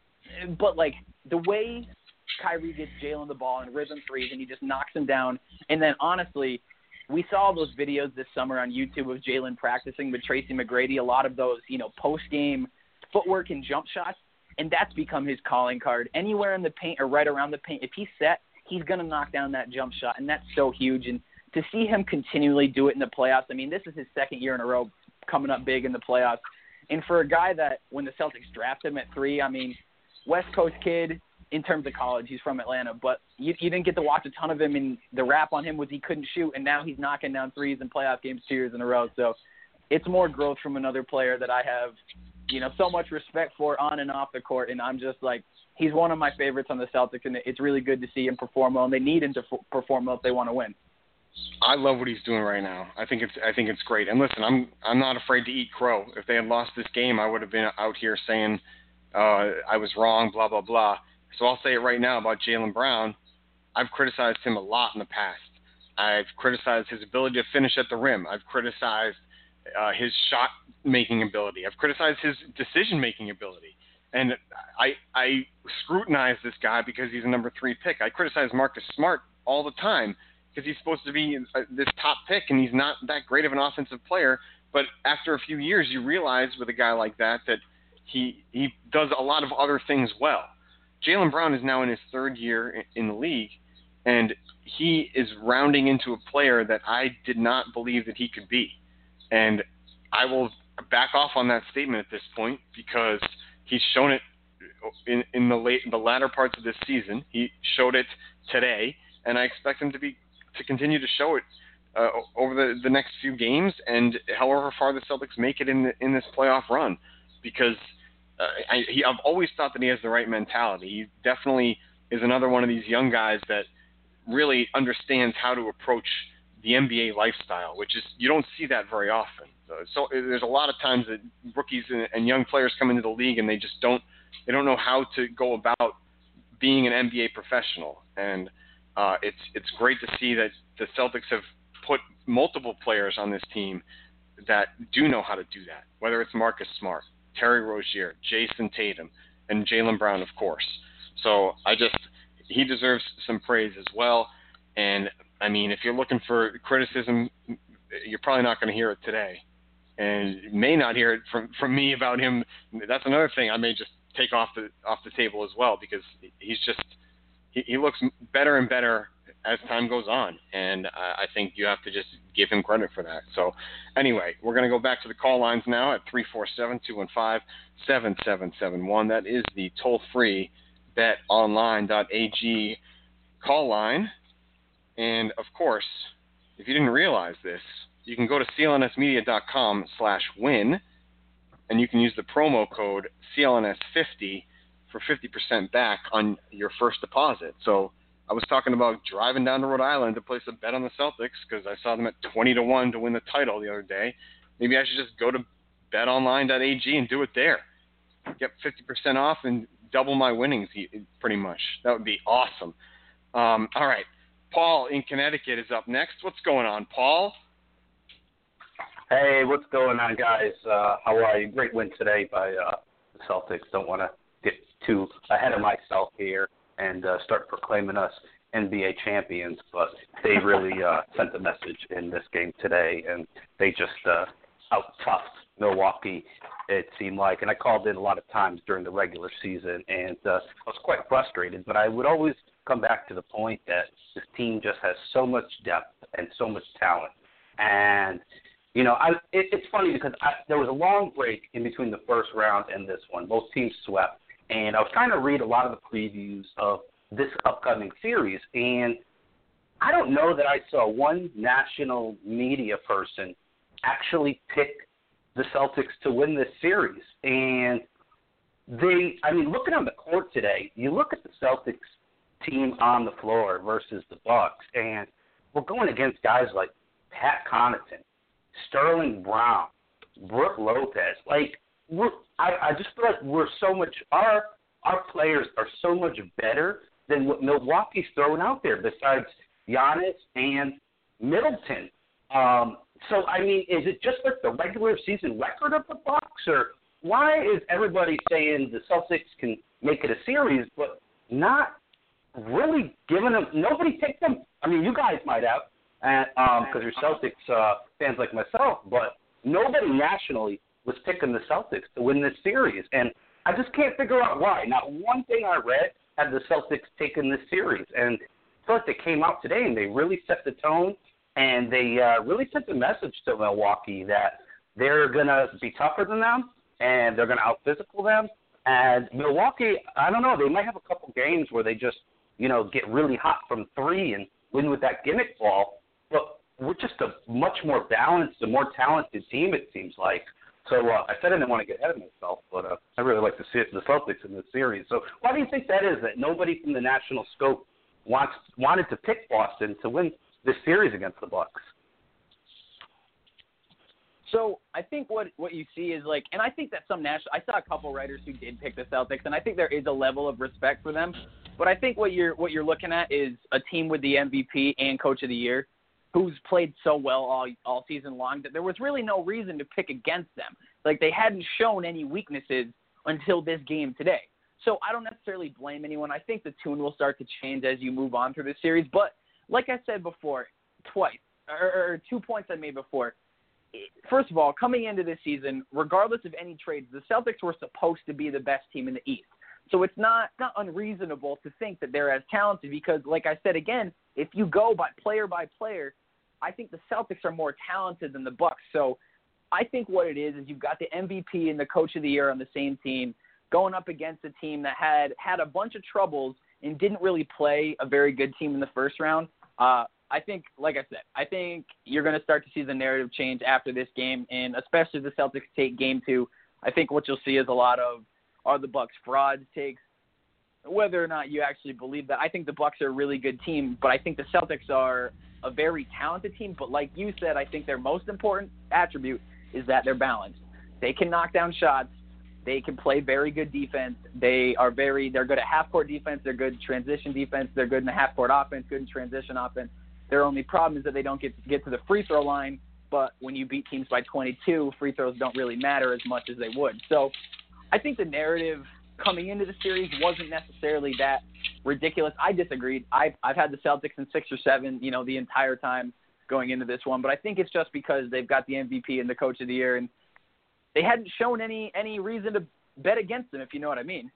But, like, the way Kyrie gets Jalen the ball in rhythm threes and he just knocks him down. And then, honestly, we saw those videos this summer on YouTube of Jalen practicing with Tracy McGrady, a lot of those, you know, post-game footwork and jump shots, and that's become his calling card. Anywhere in the paint or right around the paint, if he's set, he's going to knock down that jump shot, and that's so huge. And to see him continually do it in the playoffs, I mean, this is his second year in a row coming up big in the playoffs. And for a guy that, when the Celtics drafted him at three, I mean, West Coast kid, in terms of college, he's from Atlanta, but you, you didn't get to watch a ton of him, and the rap on him was he couldn't shoot, and now he's knocking down threes in playoff games two years in a row. So it's more growth from another player that I have, you know, so much respect for on and off the court, and I'm just like, he's one of my favorites on the Celtics, and it's really good to see him perform well, and they need him to f- perform well if they want to win. I love what he's doing right now. I think it's I think it's great. And listen, I'm I'm not afraid to eat crow. If they had lost this game, I would have been out here saying uh, I was wrong, blah blah blah. So I'll say it right now about Jaylen Brown. I've criticized him a lot in the past. I've criticized his ability to finish at the rim. I've criticized uh, his shot-making ability. I've criticized his decision-making ability. And I I scrutinize this guy because he's a number three pick. I criticize Marcus Smart all the time because he's supposed to be this top pick, and he's not that great of an offensive player. But after a few years, you realize with a guy like that that he he does a lot of other things well. Jaylen Brown is now in his third year in the league, and he is rounding into a player that I did not believe that he could be. And I will back off on that statement at this point because he's shown it in, in the late, the latter parts of this season. He showed it today, and I expect him to be to continue to show it uh, over the, the next few games and however far the Celtics make it in the, in this playoff run, because uh, I, he, I've always thought that he has the right mentality. He definitely is another one of these young guys that really understands how to approach the N B A lifestyle, which is you don't see that very often. So, so there's a lot of times that rookies and, and young players come into the league and they just don't they don't know how to go about being an N B A professional. And uh, it's it's great to see that the Celtics have put multiple players on this team that do know how to do that, whether it's Marcus Smart, Terry Rozier, Jason Tatum, and Jaylen Brown, of course. So I just he deserves some praise as well. And, I mean, if you're looking for criticism, you're probably not going to hear it today. And you may not hear it from, from me about him. That's another thing I may just take off the off the table as well, because he's just he, he looks better and better as time goes on. And I, I think you have to just give him credit for that. So, anyway, we're going to go back to the call lines now at three four seven, two one five, seven seven seven one. That is the toll-free bet online dot a g call line. And, of course, if you didn't realize this, you can go to C L N S media dot com slash win, and you can use the promo code C L N S fifty for fifty percent back on your first deposit. So I was talking about driving down to Rhode Island to place a bet on the Celtics because I saw them at twenty to one to win the title the other day. Maybe I should just go to bet online dot a g and do it there. Get fifty percent off and double my winnings pretty much. That would be awesome. Um, all right. Paul in Connecticut is up next. What's going on, Paul? Hey, what's going on, guys? Uh, how are you? Great win today by uh, the Celtics. Don't want to get too ahead of myself here and uh, start proclaiming us N B A champions, but they really uh, sent a message in this game today, and they just uh, out-toughed Milwaukee, it seemed like. And I called in a lot of times during the regular season, and uh, I was quite frustrated, but I would always come back to the point that this team just has so much depth and so much talent. And, you know, I, it, it's funny because I, there was a long break in between the first round and this one. Both teams swept. And I was trying to read a lot of the previews of this upcoming series, and I don't know that I saw one national media person actually pick the Celtics to win this series. And they, I mean, looking on the court today, you look at the Celtics team on the floor versus the Bucks, and we're going against guys like Pat Connaughton, Sterling Brown, Brook Lopez. Like, we're, I, I just feel like we're so much, our our players are so much better than what Milwaukee's throwing out there besides Giannis and Middleton. Um, so, I mean, is it just like the regular season record of the Bucks, or why is everybody saying the Celtics can make it a series, but not really giving them – nobody picked them? I mean, you guys might have, because um, you're Celtics uh, fans like myself, but nobody nationally was picking the Celtics to win this series. And I just can't figure out why. Not one thing I read had the Celtics taken this series. And I feel like they came out today and they really set the tone, and they uh, really sent the message to Milwaukee that they're going to be tougher than them and they're going to out-physical them. And Milwaukee, I don't know, they might have a couple games where they just, you know, get really hot from three and win with that gimmick ball. But we're just a much more balanced, a more talented team, it seems like. So uh, I said I didn't want to get ahead of myself, but uh, I really like to see it, the Celtics in this series. So why do you think that is, that nobody from the national scope wants wanted to pick Boston to win this series against the Bucks? So I think what, what you see is like, and I think that some national, I saw a couple writers who did pick the Celtics, and I think there is a level of respect for them. But I think what you're what you're looking at is a team with the M V P and Coach of the Year, who's played so well all all season long that there was really no reason to pick against them. Like, they hadn't shown any weaknesses until this game today. So I don't necessarily blame anyone. I think the tune will start to change as you move on through the series. But like I said before, twice, or, or two points I made before, first of all, coming into this season, regardless of any trades, the Celtics were supposed to be the best team in the East. So it's not, not unreasonable to think that they're as talented because, like I said again, if you go by player by player, I think the Celtics are more talented than the Bucks. So I think what it is is you've got the M V P and the Coach of the Year on the same team going up against a team that had had a bunch of troubles and didn't really play a very good team in the first round. Uh, I think, like I said, I think you're going to start to see the narrative change after this game, and especially if the Celtics take game two. I think what you'll see is a lot of, are the Bucks frauds takes, whether or not you actually believe that. I think the Bucks are a really good team, but I think the Celtics are a very talented team. But like you said, I think their most important attribute is that they're balanced. They can knock down shots. They can play very good defense. They are very, they're good at half-court defense. They're good transition defense. They're good in the half-court offense, good in transition offense. Their only problem is that they don't get to get to the free throw line. But when you beat teams by twenty-two, free throws don't really matter as much as they would. So I think the narrative coming into the series wasn't necessarily that ridiculous. I disagreed. I've, I've had the Celtics in six or seven, you know, the entire time going into this one. But I think it's just because they've got the M V P and the Coach of the Year, and they hadn't shown any any reason to bet against them, if you know what I mean.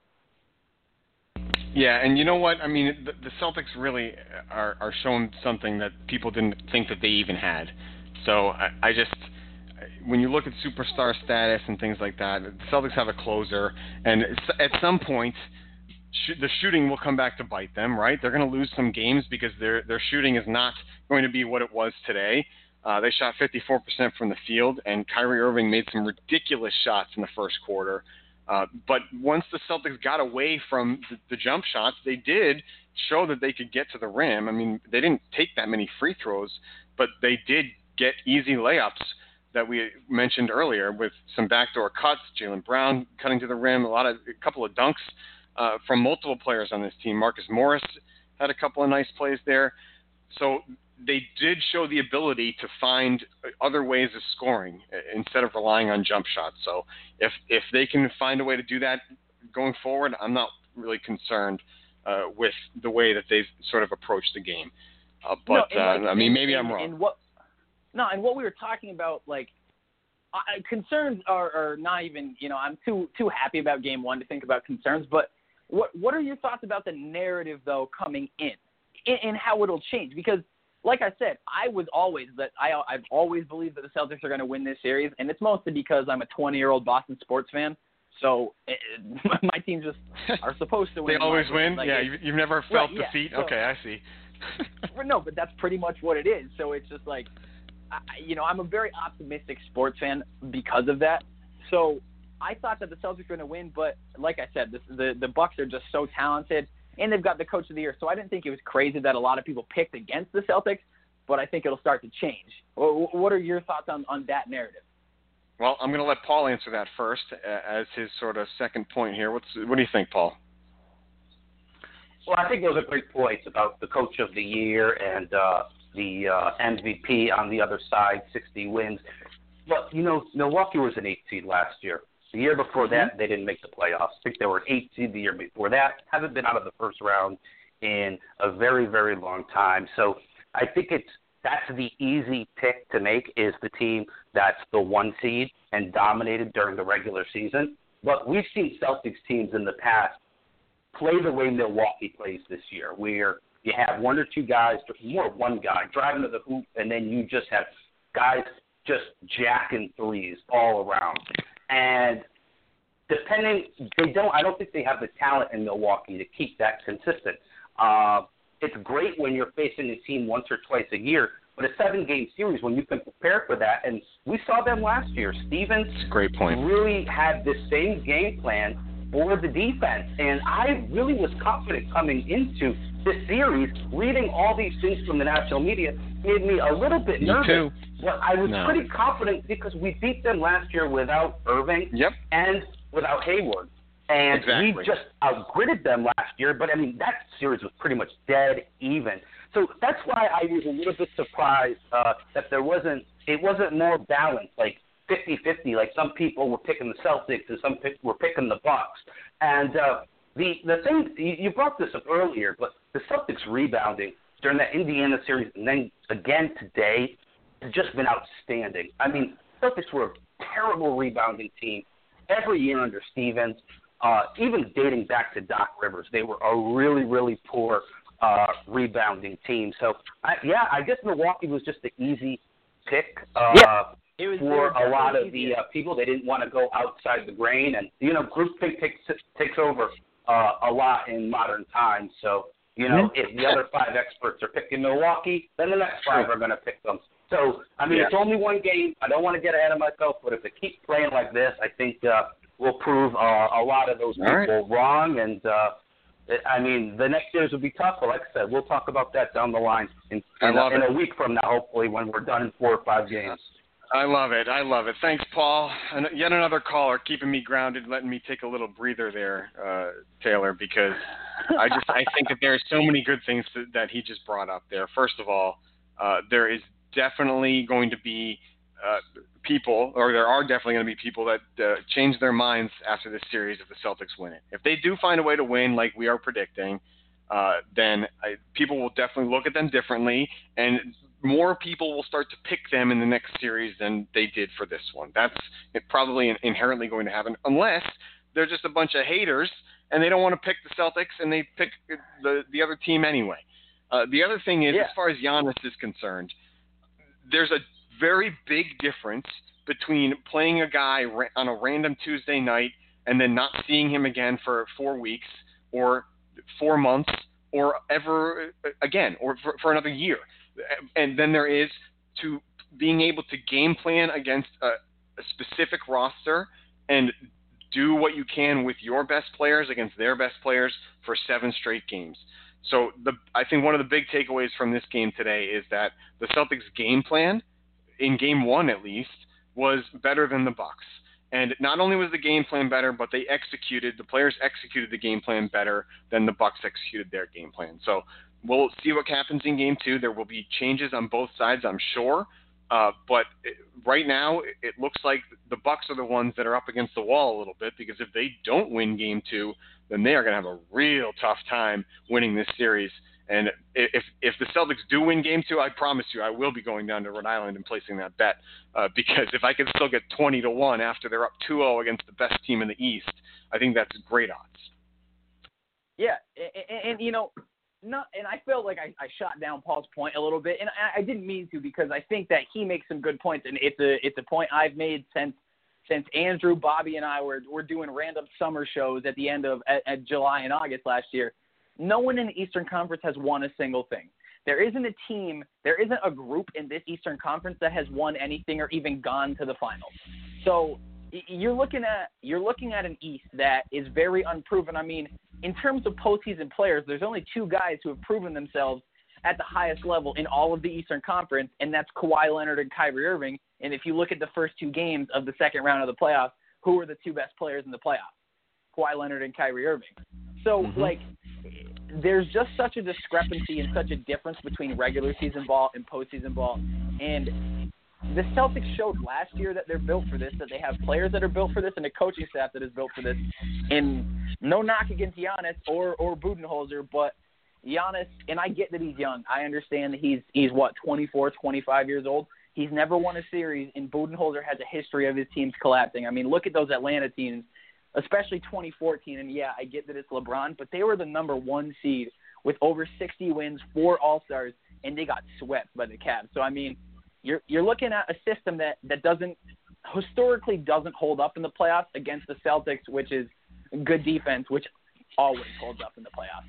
Yeah, and you know what? I mean, the, the Celtics really are, are showing something that people didn't think that they even had. So I, I just, when you look at superstar status and things like that, the Celtics have a closer, and at some point, sh- the shooting will come back to bite them, right? They're going to lose some games because their their shooting is not going to be what it was today. Uh, they shot fifty-four percent from the field, and Kyrie Irving made some ridiculous shots in the first quarter. Uh, but once the Celtics got away from the, the jump shots, they did show that they could get to the rim. I mean, they didn't take that many free throws, but they did get easy layups that we mentioned earlier with some backdoor cuts, Jaylen Brown cutting to the rim, a lot of a couple of dunks uh, from multiple players on this team. Marcus Morris had a couple of nice plays there. So they did show the ability to find other ways of scoring instead of relying on jump shots. So if if they can find a way to do that going forward, I'm not really concerned uh, with the way that they've sort of approached the game. Uh, but no, uh, like, I mean, and, maybe and, I'm wrong. And what? No, and what we were talking about, like, uh, concerns are, are not even. You know, I'm too too happy about Game One to think about concerns. But what what are your thoughts about the narrative though coming in, and, and how it'll change? Because, like I said, I was always that I I've always believed that the Celtics are going to win this series, and it's mostly because I'm a twenty-year-old Boston sports fan. So it, my teams just are supposed to win. They always win. Like, yeah, you've, you've never felt right, defeat. Yeah, so, okay, I see. No, but that's pretty much what it is. So it's just like, I, you know, I'm a very optimistic sports fan because of that. So I thought that the Celtics were going to win, but like I said, this, the the Bucks are just so talented, and they've got the coach of the year. So I didn't think it was crazy that a lot of people picked against the Celtics, but I think it'll start to change. What are your thoughts on, on that narrative? Well, I'm going to let Paul answer that first uh, as his sort of second point here. What's what do you think, Paul? Well, I think those are great points about the coach of the year and uh, the uh, M V P on the other side, sixty wins. But, you know, Milwaukee was an eight seed last year. The year before mm-hmm. that, they didn't make the playoffs. I think they were an eight seed the year before that. Haven't been out of the first round in a very, very long time. So I think it's that's the easy pick to make is the team that's the one seed and dominated during the regular season. But we've seen Celtics teams in the past play the way Milwaukee plays this year, where you have one or two guys, more one guy, driving to the hoop, and then you just have guys just jacking threes all around. And depending, they don't. I don't think they have the talent in Milwaukee to keep that consistent. Uh, it's great when you're facing a team once or twice a year, but a seven-game series when you can prepare for that. And we saw them last year. Stevens great point. really had the same game plan for the defense, and I really was confident coming into this series. Reading all these things from the national media made me a little bit me nervous. Too. But I was no. pretty confident because we beat them last year without Irving yep. and without Hayward. And exactly. we just outgritted them last year, but, I mean, that series was pretty much dead even. So that's why I was a little bit surprised uh, that there wasn't – it wasn't more balanced, like fifty-fifty, like some people were picking the Celtics and some pick, were picking the Bucks. And uh, the, the thing – you brought this up earlier, but the Celtics rebounding during that Indiana series and then again today has just been outstanding. I mean, Celtics were a terrible rebounding team every year under Stevens. Uh, even dating back to Doc Rivers, they were a really, really poor uh, rebounding team. So, I, yeah, I guess Milwaukee was just the easy pick uh, yeah, it was, for it was a lot of easy. the uh, people. They didn't want to go outside the grain. And, you know, groupthink takes, takes over uh, a lot in modern times. So, you know, mm-hmm. if the other five experts are picking Milwaukee, then the next five are going to pick them. So, I mean, yeah. it's only one game. I don't want to get ahead of myself, but if they keep playing like this, I think uh, – we'll prove uh, a lot of those people right. wrong. And, uh, I mean, the next years will be tough. But like I said, we'll talk about that down the line in, in, a, in a week from now, hopefully, when we're done in four or five games. I love it. I love it. Thanks, Paul. And yet another caller keeping me grounded, letting me take a little breather there, uh, Taylor, because I just I think that there are so many good things that, that he just brought up there. First of all, uh, there is definitely going to be uh, people, or there are definitely going to be people that uh, change their minds after this series if the Celtics win it. If they do find a way to win, like we are predicting, uh, then I, people will definitely look at them differently, and more people will start to pick them in the next series than they did for this one. That's probably inherently going to happen, unless they're just a bunch of haters and they don't want to pick the Celtics and they pick the, the other team anyway. Uh, the other thing is, yeah. as far as Giannis is concerned, there's a very big difference between playing a guy ra- on a random Tuesday night and then not seeing him again for four weeks or four months or ever again or for, for another year. And then there is to being able to game plan against a, a specific roster and do what you can with your best players against their best players for seven straight games. So the I think one of the big takeaways from this game today is that the Celtics game plan, in game one at least, was better than the Bucks. And not only was the game plan better, but they executed, the players executed the game plan better than the Bucks executed their game plan. So we'll see what happens in game two. There will be changes on both sides, I'm sure. Uh, but it, right now, it looks like the Bucks are the ones that are up against the wall a little bit, because if they don't win Game Two, then they are going to have a real tough time winning this series. And if if the Celtics do win Game Two, I promise you, I will be going down to Rhode Island and placing that bet, uh, because if I can still get twenty to one after they're up two oh against the best team in the East, I think that's great odds. Yeah, and, and you know. Not, and I felt like I, I shot down Paul's point a little bit, and I, I didn't mean to, because I think that he makes some good points, and it's a it's a point I've made since since Andrew, Bobby, and I were were doing random summer shows at the end of at, at July and August last year. No one in the Eastern Conference has won a single thing. There isn't a team, there isn't a group in this Eastern Conference that has won anything or even gone to the finals. So you're looking at you're looking at an East that is very unproven. I mean, in terms of postseason players, there's only two guys who have proven themselves at the highest level in all of the Eastern Conference, and that's Kawhi Leonard and Kyrie Irving. And if you look at the first two games of the second round of the playoffs, who are the two best players in the playoffs? Kawhi Leonard and Kyrie Irving. So, mm-hmm. like, there's just such a discrepancy and such a difference between regular season ball and postseason ball. And the Celtics showed last year that they're built for this, that they have players that are built for this and a coaching staff that is built for this. And no knock against Giannis or, or Budenholzer, but Giannis, and I get that he's young. I understand that he's, he's what, twenty-four, twenty-five years old. He's never won a series, and Budenholzer has a history of his teams collapsing. I mean, look at those Atlanta teams, especially twenty fourteen. And, yeah, I get that it's LeBron, but they were the number one seed with over sixty wins, four All-Stars, and they got swept by the Cavs. So, I mean, You're you're looking at a system that, that doesn't historically doesn't hold up in the playoffs against the Celtics, which is good defense, which always holds up in the playoffs.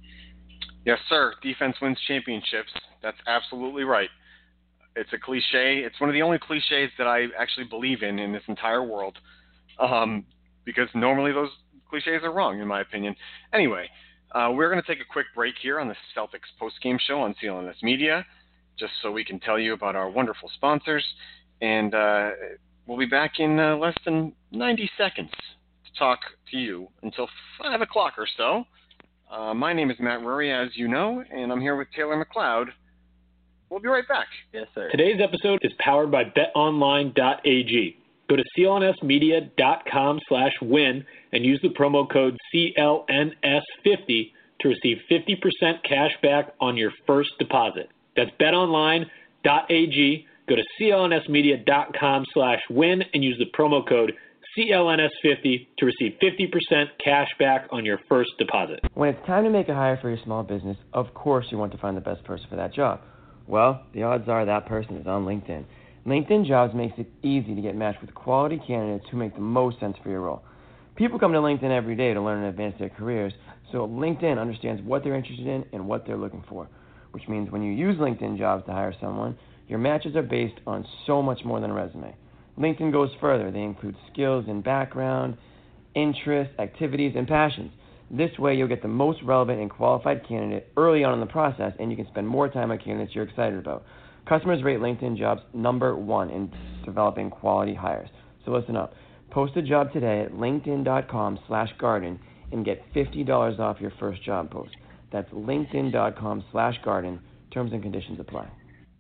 Yes, sir. Defense wins championships. That's absolutely right. It's a cliche. It's one of the only cliches that I actually believe in in this entire world, um, because normally those cliches are wrong, in my opinion. Anyway, uh, we're going to take a quick break here on the Celtics postgame show on C L N S Media, just so we can tell you about our wonderful sponsors. And uh, we'll be back in uh, less than ninety seconds to talk to you until five o'clock or so. Uh, my name is Matt Murray, as you know, and I'm here with Taylor McLeod. We'll be right back. Yes, sir. Today's episode is powered by bet online dot a g. Go to C L N S media dot com slash win and use the promo code C L N S fifty to receive fifty percent cash back on your first deposit. That's bet online dot a g. Go to C L N S media dot com slash win and use the promo code C L N S fifty to receive fifty percent cash back on your first deposit. When it's time to make a hire for your small business, of course you want to find the best person for that job. Well, the odds are that person is on LinkedIn. LinkedIn Jobs makes it easy to get matched with quality candidates who make the most sense for your role. People come to LinkedIn every day to learn and advance their careers, so LinkedIn understands what they're interested in and what they're looking for, which means when you use LinkedIn Jobs to hire someone, your matches are based on so much more than a resume. LinkedIn goes further. They include skills and background, interests, activities, and passions. This way, you'll get the most relevant and qualified candidate early on in the process, and you can spend more time on candidates you're excited about. Customers rate LinkedIn Jobs number one in developing quality hires. So listen up. Post a job today at linkedin dot com slash garden and get fifty dollars off your first job post. That's linkedin dot com slash garden. Terms and conditions apply.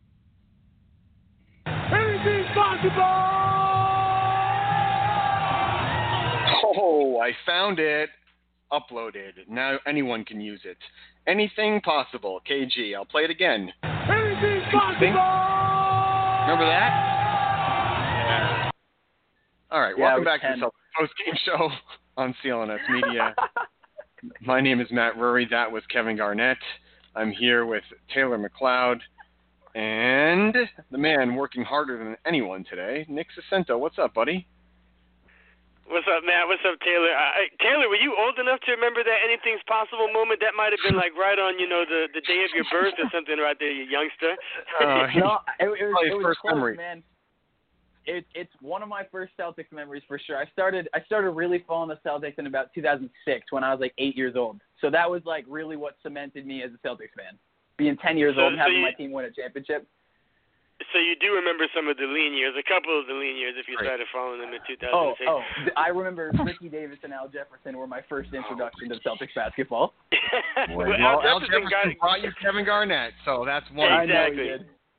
Anything's possible! Oh, I found it. Uploaded. Now anyone can use it. Anything possible. K G. I'll play it again. Anything's possible! Remember that? Yeah. All right. Yeah, welcome back ten. to the Post Game Show on C L N S Media. My name is Matt Murray. That was Kevin Garnett. I'm here with Taylor McLeod and the man working harder than anyone today, Nick Sacento. What's up, buddy? What's up, Matt? What's up, Taylor? Uh, Taylor, were you old enough to remember that anything's possible moment? That might have been like right on, you know, the, the day of your birth or something right there, you youngster. Uh, no, it, it was, it was first close, memory. man. It, it's one of my first Celtics memories for sure. I started I started really following the Celtics in about two thousand six when I was like eight years old. So that was like really what cemented me as a Celtics fan. Being ten years so, old and having so you, my team win a championship. So you do remember some of the lean years, a couple of the lean years if you right. started following them in two thousand Oh, six. oh, I remember Ricky Davis and Al Jefferson were my first introduction to Celtics basketball. Well, Al Al Jefferson Jefferson got, brought you Kevin Garnett, so that's one. Exactly. I know he did.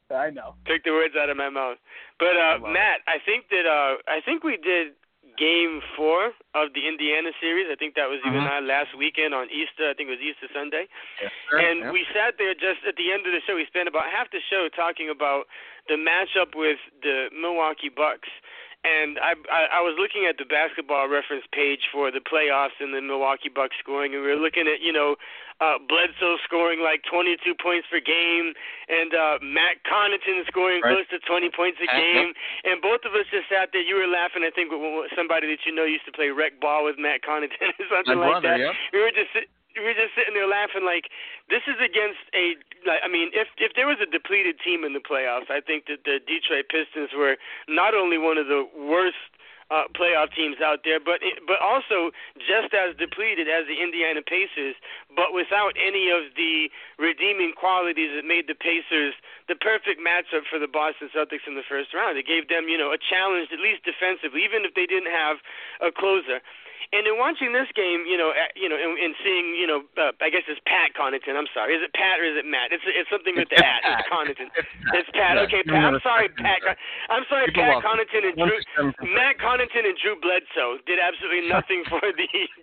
I know. Took the words out of my mouth. But uh, Matt, I think that uh, I think we did Game Four of the Indiana series. I think that was even Mm-hmm. uh, last weekend on Easter. I think it was Easter Sunday. Yes, sir. And Yep. we sat there just at the end of the show. We spent about half the show talking about the matchup with the Milwaukee Bucks. And I, I I was looking at the basketball reference page for the playoffs and the Milwaukee Bucks scoring, and we were looking at, you know, uh, Bledsoe scoring like twenty-two points per game, and uh, Matt Connaughton scoring Right. close to twenty points a Uh-huh. game. And both of us just sat there. You were laughing, I think, with with somebody that you know used to play rec ball with Matt Connaughton or something My like brother, that. yeah. We were just sit- we were just sitting there laughing like, this is against a, like, I mean, if if there was a depleted team in the playoffs, I think that the Detroit Pistons were not only one of the worst uh, playoff teams out there, but but also just as depleted as the Indiana Pacers, but without any of the redeeming qualities that made the Pacers the perfect matchup for the Boston Celtics in the first round. It gave them, you know, a challenge, at least defensively, even if they didn't have a closer. And in watching this game, you know, uh, you know, and, and seeing, you know, uh, I guess it's Pat Connaughton. I'm sorry, is it Pat or is it Matt? It's it's something with the Pat. It's Connaughton. It's Pat. Yeah. Okay, Pat. I'm sorry, Pat. I'm sorry, People Pat welcome. Connaughton and Drew. Matt Connaughton and Drew Bledsoe did absolutely nothing for the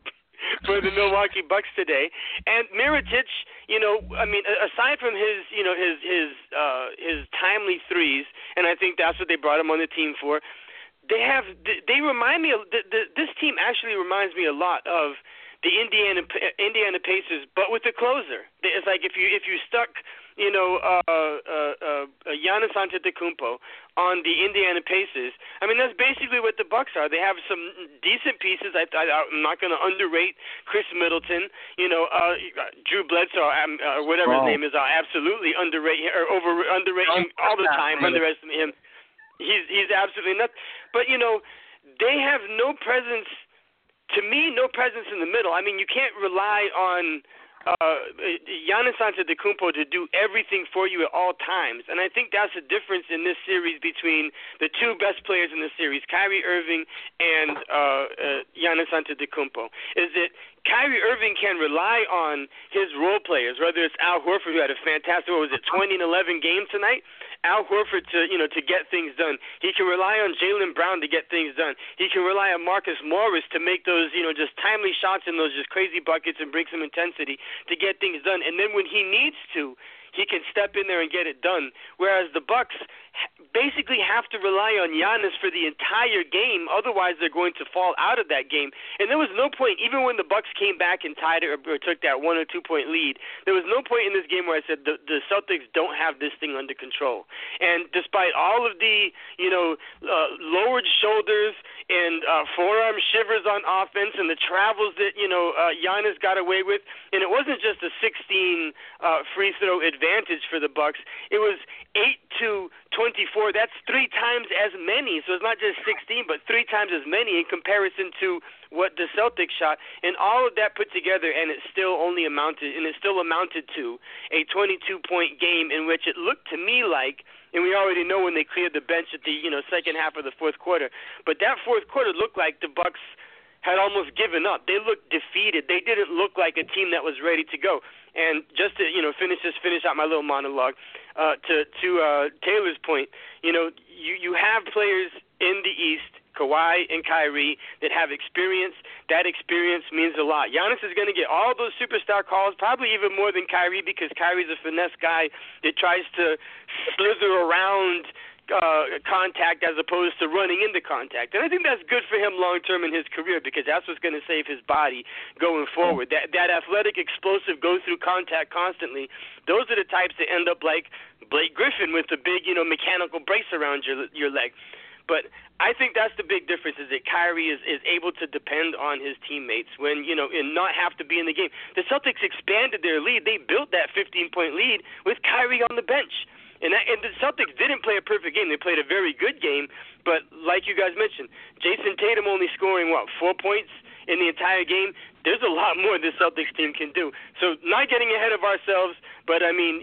for the Milwaukee Bucks today. And Mirotic, you know, I mean, aside from his, you know, his his uh, his timely threes, and I think that's what they brought him on the team for. They have. They remind me of the, the, this team. Actually, reminds me a lot of the Indiana Indiana Pacers, but with a closer. It's like if you if you stuck, you know, uh, uh, uh, Giannis Antetokounmpo on the Indiana Pacers. I mean, that's basically what the Bucks are. They have some decent pieces. I, I, I'm not going to underrate Chris Middleton. You know, uh, Drew Bledsoe, um, uh, whatever Oh. his name is. I absolutely underrate him, or over underrate him all the time. Underestimate him. He's he's absolutely nuts. But, you know, they have no presence, to me, no presence in the middle. I mean, you can't rely on uh, Giannis Antetokounmpo to do everything for you at all times. And I think that's the difference in this series between the two best players in the series, Kyrie Irving and uh, uh, Giannis Antetokounmpo, is that Kyrie Irving can rely on his role players, whether it's Al Horford, who had a fantastic, what was it, twenty and eleven game tonight? Al Horford to, you know, to get things done. He can rely on Jaylen Brown to get things done. He can rely on Marcus Morris to make those, you know, just timely shots and those just crazy buckets and bring some intensity to get things done. And then when he needs to, he can step in there and get it done. Whereas the Bucks basically have to rely on Giannis for the entire game. Otherwise, they're going to fall out of that game. And there was no point, even when the Bucks came back and tied it or, or took that one or two point lead, there was no point in this game where I said the, the Celtics don't have this thing under control. And despite all of the, you know, uh, lowered shoulders and uh, forearm shivers on offense and the travels that, you know, uh, Giannis got away with, and it wasn't just a sixteen uh, free throw advantage for the Bucks. It was eight to twenty-four. That's three times as many. So it's not just sixteen, but three times as many in comparison to what the Celtics shot. And all of that put together, and it still only amounted, and it still amounted to a twenty-two point game in which it looked to me like, and we already know when they cleared the bench at the, you know, second half of the fourth quarter, but that fourth quarter looked like the Bucks had almost given up. They looked defeated. They didn't look like a team that was ready to go. And just to, you know, finish this, finish out my little monologue, uh, to to uh, Taylor's point, you know, you, you have players in the East, Kawhi and Kyrie, that have experience. That experience means a lot. Giannis is going to get all those superstar calls, probably even more than Kyrie, because Kyrie's a finesse guy that tries to slither around Uh, contact as opposed to running into contact. And I think that's good for him long term in his career, because that's what's going to save his body going forward. That that athletic, explosive, go through contact constantly, those are the types that end up like Blake Griffin with the big, you know, mechanical brace around your your leg. But I think that's the big difference, is that Kyrie is, is able to depend on his teammates when, you know, and not have to be in the game. The Celtics expanded their lead. They built that fifteen point lead with Kyrie on the bench. And, that, and the Celtics didn't play a perfect game. They played a very good game, but like you guys mentioned, Jason Tatum only scoring, what, four points in the entire game? There's a lot more this Celtics team can do. So not getting ahead of ourselves, but, I mean,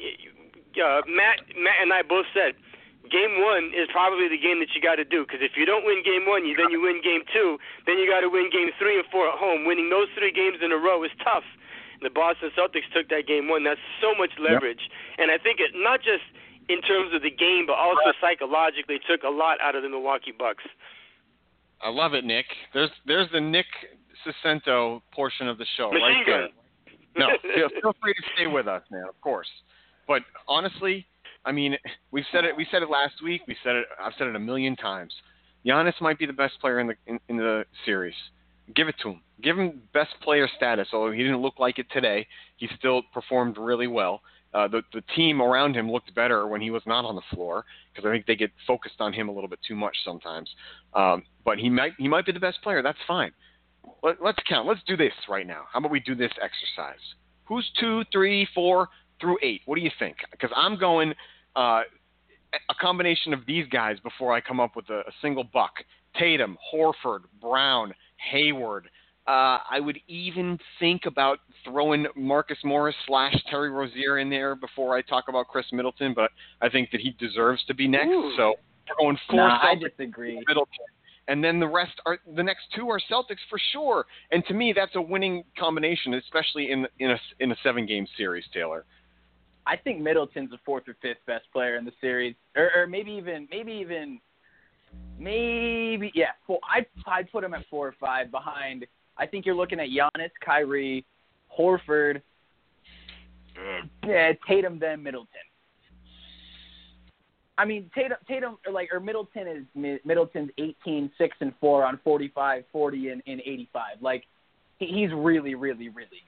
uh, Matt, Matt and I both said, game one is probably the game that you got to do, because if you don't win game one, you, then you win game two, then you got to win game three and four at home. Winning those three games in a row is tough. The Boston Celtics took that game one. That's so much leverage. Yep. And I think it not just in terms of the game, but also psychologically took a lot out of the Milwaukee Bucks. I love it, Nick. There's there's the Nick Cicento portion of the show Machine right gun. there. No, feel, feel free to stay with us, man. Of course. But honestly, I mean, we've said it. We said it last week. We said it. I've said it a million times. Giannis might be the best player in the in, in the series. Give it to him. Give him best player status. Although he didn't look like it today, he still performed really well. Uh, the the team around him looked better when he was not on the floor because I think they get focused on him a little bit too much sometimes. Um, but he might he might be the best player. That's fine. Let, let's count. Let's do this right now. How about we do this exercise? Who's two, three, four through eight? What do you think? Because I'm going uh, a combination of these guys before I come up with a, a single buck. Tatum, Horford, Brown, Hayward. Uh, I would even think about throwing Marcus Morris slash Terry Rozier in there before I talk about Chris Middleton, but I think that he deserves to be next. Ooh. So we're going four nah, I Celtics, disagree. Middleton. And then the rest are the next two are Celtics for sure. And to me, that's a winning combination, especially in in a in a seven game series. Taylor, I think Middleton's the fourth or fifth best player in the series, or, or maybe even maybe even maybe yeah. Four, I'd I'd put him at four or five behind. I think you're looking at Giannis, Kyrie, Horford, yeah, Tatum, then Middleton. I mean, Tatum, Tatum, or like, or Middleton is Middleton's eighteen, six, and four on forty-five, forty, and, and eighty-five. Like, he, he's really, really, really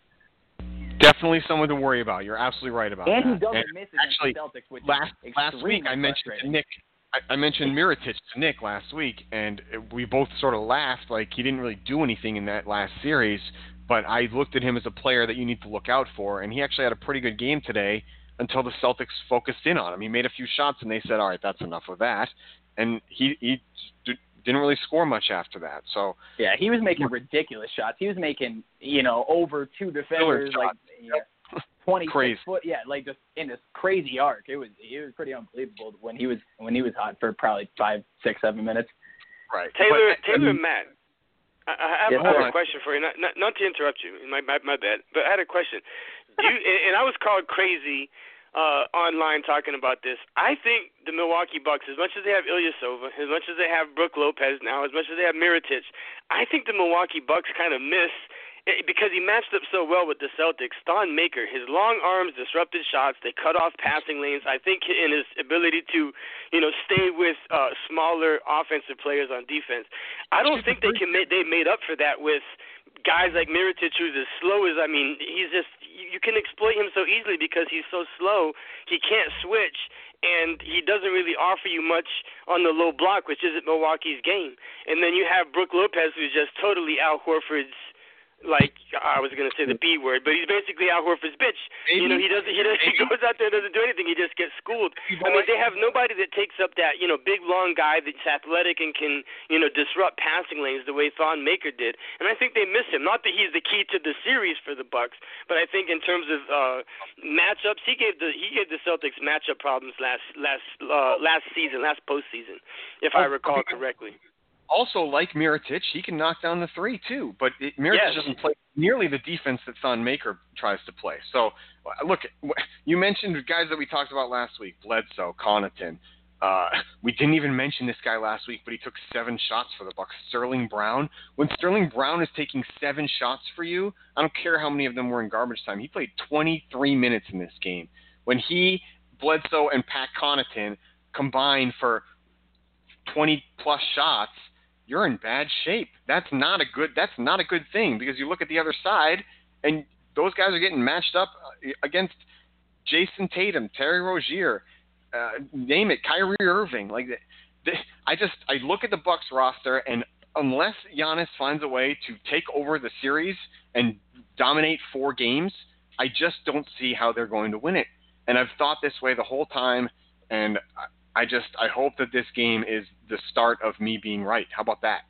good. Definitely someone to worry about. You're absolutely right about and that. And he doesn't and miss against actually, the Celtics, which last is last week I mentioned to Nick. I, I mentioned Mirotic to Nick last week, and we both sort of laughed like he didn't really do anything in that last series. But I looked at him as a player that you need to look out for, and he actually had a pretty good game today. Until the Celtics focused in on him. He made a few shots, and they said, all right, that's enough of that. And he he d- didn't really score much after that. So yeah, he was making ridiculous shots. He was making, you know, over two defenders, like you know, twenty-six foot. Yeah, like just in this crazy arc. It was it was pretty unbelievable when he was when he was hot for probably five, six, seven minutes. Right. Taylor, but, Taylor I mean, and Matt, I, I have, yes, I have sir. a question for you. Not, not, not to interrupt you, my, my my bad, but I had a question. Do you, and, and I was called crazy uh, online talking about this. I think the Milwaukee Bucks, as much as they have Ilyasova, as much as they have Brook Lopez now, as much as they have Mirotic, I think the Milwaukee Bucks kind of miss, because he matched up so well with the Celtics, Thon Maker, his long arms disrupted shots. They cut off passing lanes. I think in his ability to, you know, stay with uh, smaller offensive players on defense. I don't think they can. Ma- they made up for that with guys like Mirotic, who's as slow as, I mean, he's just, you can exploit him so easily because he's so slow. He can't switch, and he doesn't really offer you much on the low block, which isn't Milwaukee's game. And then you have Brook Lopez, who's just totally Al Horford's, like, I was going to say the B word, but he's basically Al Horford's bitch. Maybe. You know, he doesn't, he doesn't, he goes out there and doesn't do anything. He just gets schooled. I mean, they have nobody that takes up that, you know, big, long guy that's athletic and can, you know, disrupt passing lanes the way Thon Maker did. And I think they miss him. Not that he's the key to the series for the Bucks, but I think in terms of uh, matchups, he gave the he gave the Celtics matchup problems last last uh, last season, last postseason, if I recall correctly. Also, like Mirotic, he can knock down the three, too. But it, Mirotic yes. doesn't play nearly the defense that Thon Maker tries to play. So, look, you mentioned guys that we talked about last week, Bledsoe, Connaughton. Uh, we didn't even mention this guy last week, but he took seven shots for the Bucks. Sterling Brown. When Sterling Brown is taking seven shots for you, I don't care how many of them were in garbage time. He played twenty-three minutes in this game. When he, Bledsoe, and Pat Connaughton combined for twenty-plus shots, you're in bad shape. That's not a good. That's not a good thing because you look at the other side, and those guys are getting matched up against Jason Tatum, Terry Rozier, uh, name it, Kyrie Irving. Like, I just I look at the Bucks roster, and unless Giannis finds a way to take over the series and dominate four games, I just don't see how they're going to win it. And I've thought this way the whole time, and I just I hope that this game is the start of me being right. How about that?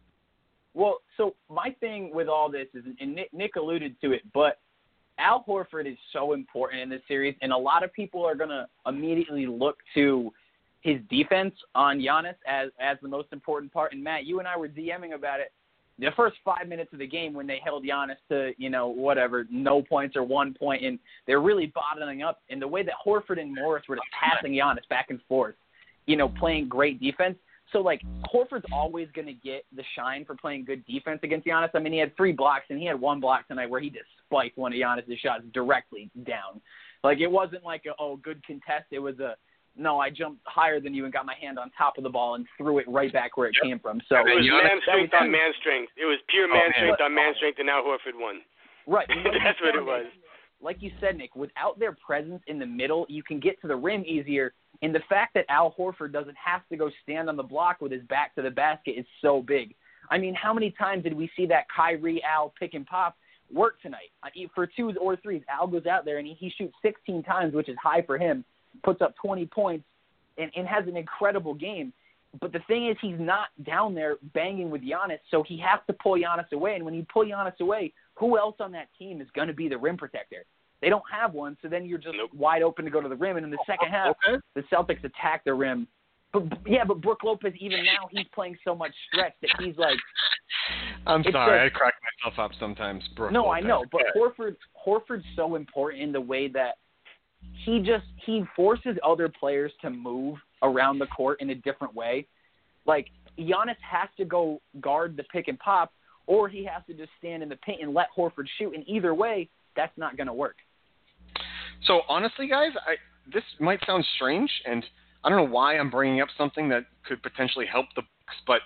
Well, so my thing with all this is, and Nick, Nick alluded to it, but Al Horford is so important in this series, and a lot of people are going to immediately look to his defense on Giannis as as the most important part. And Matt, you and I were DMing about it. the first five minutes of the game when they held Giannis to, you know, whatever, no points or one point, and they're really bottling up. And the way that Horford and Morris were just passing Giannis back and forth, you know, playing great defense. So, like, Horford's always going to get the shine for playing good defense against Giannis. I mean, he had three blocks, and he had one block tonight where he just spiked one of Giannis' shots directly down. Like, it wasn't like, a, oh, good contest. It was a, no, I jumped higher than you and got my hand on top of the ball and threw it right back where it yep. came from. So it was Giannis, man strength on man strength. It was pure man oh, strength man. on man strength, and now Horford won. Right. That's what it was. Like you said, Nick, without their presence in the middle, you can get to the rim easier. And the fact that Al Horford doesn't have to go stand on the block with his back to the basket is so big. I mean, how many times did we see that Kyrie, Al pick and pop work tonight? For twos or threes, Al goes out there and he, he shoots sixteen times, which is high for him, puts up twenty points, and, and has an incredible game. But the thing is, he's not down there banging with Giannis, so he has to pull Giannis away. And when you pull Giannis away, who else on that team is going to be the rim protector? They don't have one, so then you're just nope. wide open to go to the rim. And in the second half, okay. the Celtics attack the rim. But yeah, but Brook Lopez, even now, he's playing so much stretch that he's like. I'm sorry, a, I crack myself up sometimes. Brook no, Lopez. I know, but Horford, Horford's so important in the way that he just he forces other players to move around the court in a different way. Like Giannis has to go guard the pick and pop, or he has to just stand in the paint and let Horford shoot. And either way, that's not going to work. So honestly, guys, I, this might sound strange, and I don't know why I'm bringing up something that could potentially help the Bucks, but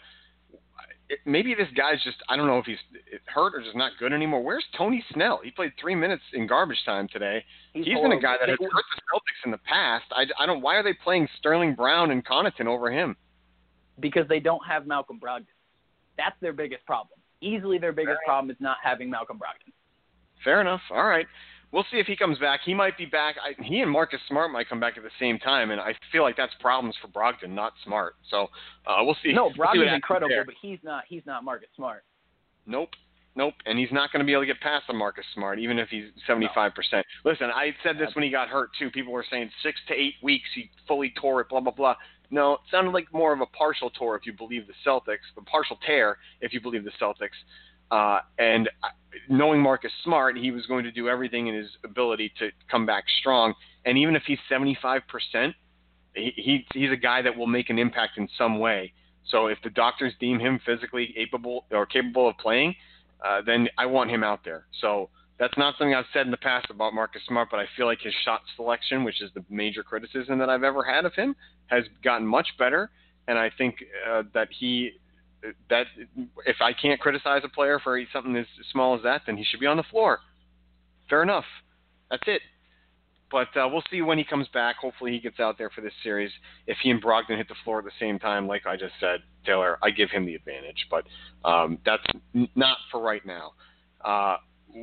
it, maybe this guy's just, I don't know if he's hurt or just not good anymore. Where's Tony Snell? He played three minutes in garbage time today. He's, he's been a guy that has hurt the Celtics in the past. I, I don't. Why are they playing Sterling Brown and Connaughton over him? Because they don't have Malcolm Brogdon. That's their biggest problem. Easily their biggest right. problem is not having Malcolm Brogdon. Fair enough. All right. We'll see if he comes back. He might be back. I, he and Marcus Smart might come back at the same time, and I feel like that's problems for Brogdon, not Smart. So uh, we'll see. No, Brogdon's we'll incredible, there. but he's not. He's not Marcus Smart. Nope, nope, and he's not going to be able to get past the Marcus Smart, even if he's seventy-five percent. No. Listen, I said this when he got hurt too. People were saying six to eight weeks he fully tore it. Blah blah blah. No, it sounded like more of a partial tore if you believe the Celtics, the partial tear if you believe the Celtics. Uh, and knowing Marcus Smart, he was going to do everything in his ability to come back strong. And even if he's seventy-five percent, he, he he's a guy that will make an impact in some way. So if the doctors deem him physically capable or capable of playing, uh, then I want him out there. So that's not something I've said in the past about Marcus Smart, but I feel like his shot selection, which is the major criticism that I've ever had of him, has gotten much better. And I think uh, that he – that if I can't criticize a player for something as small as that, then he should be on the floor. Fair enough. That's it. But uh, we'll see when he comes back. Hopefully he gets out there for this series. If he and Brogdon hit the floor at the same time, like I just said, Taylor, I give him the advantage. But um, that's n- not for right now. Uh,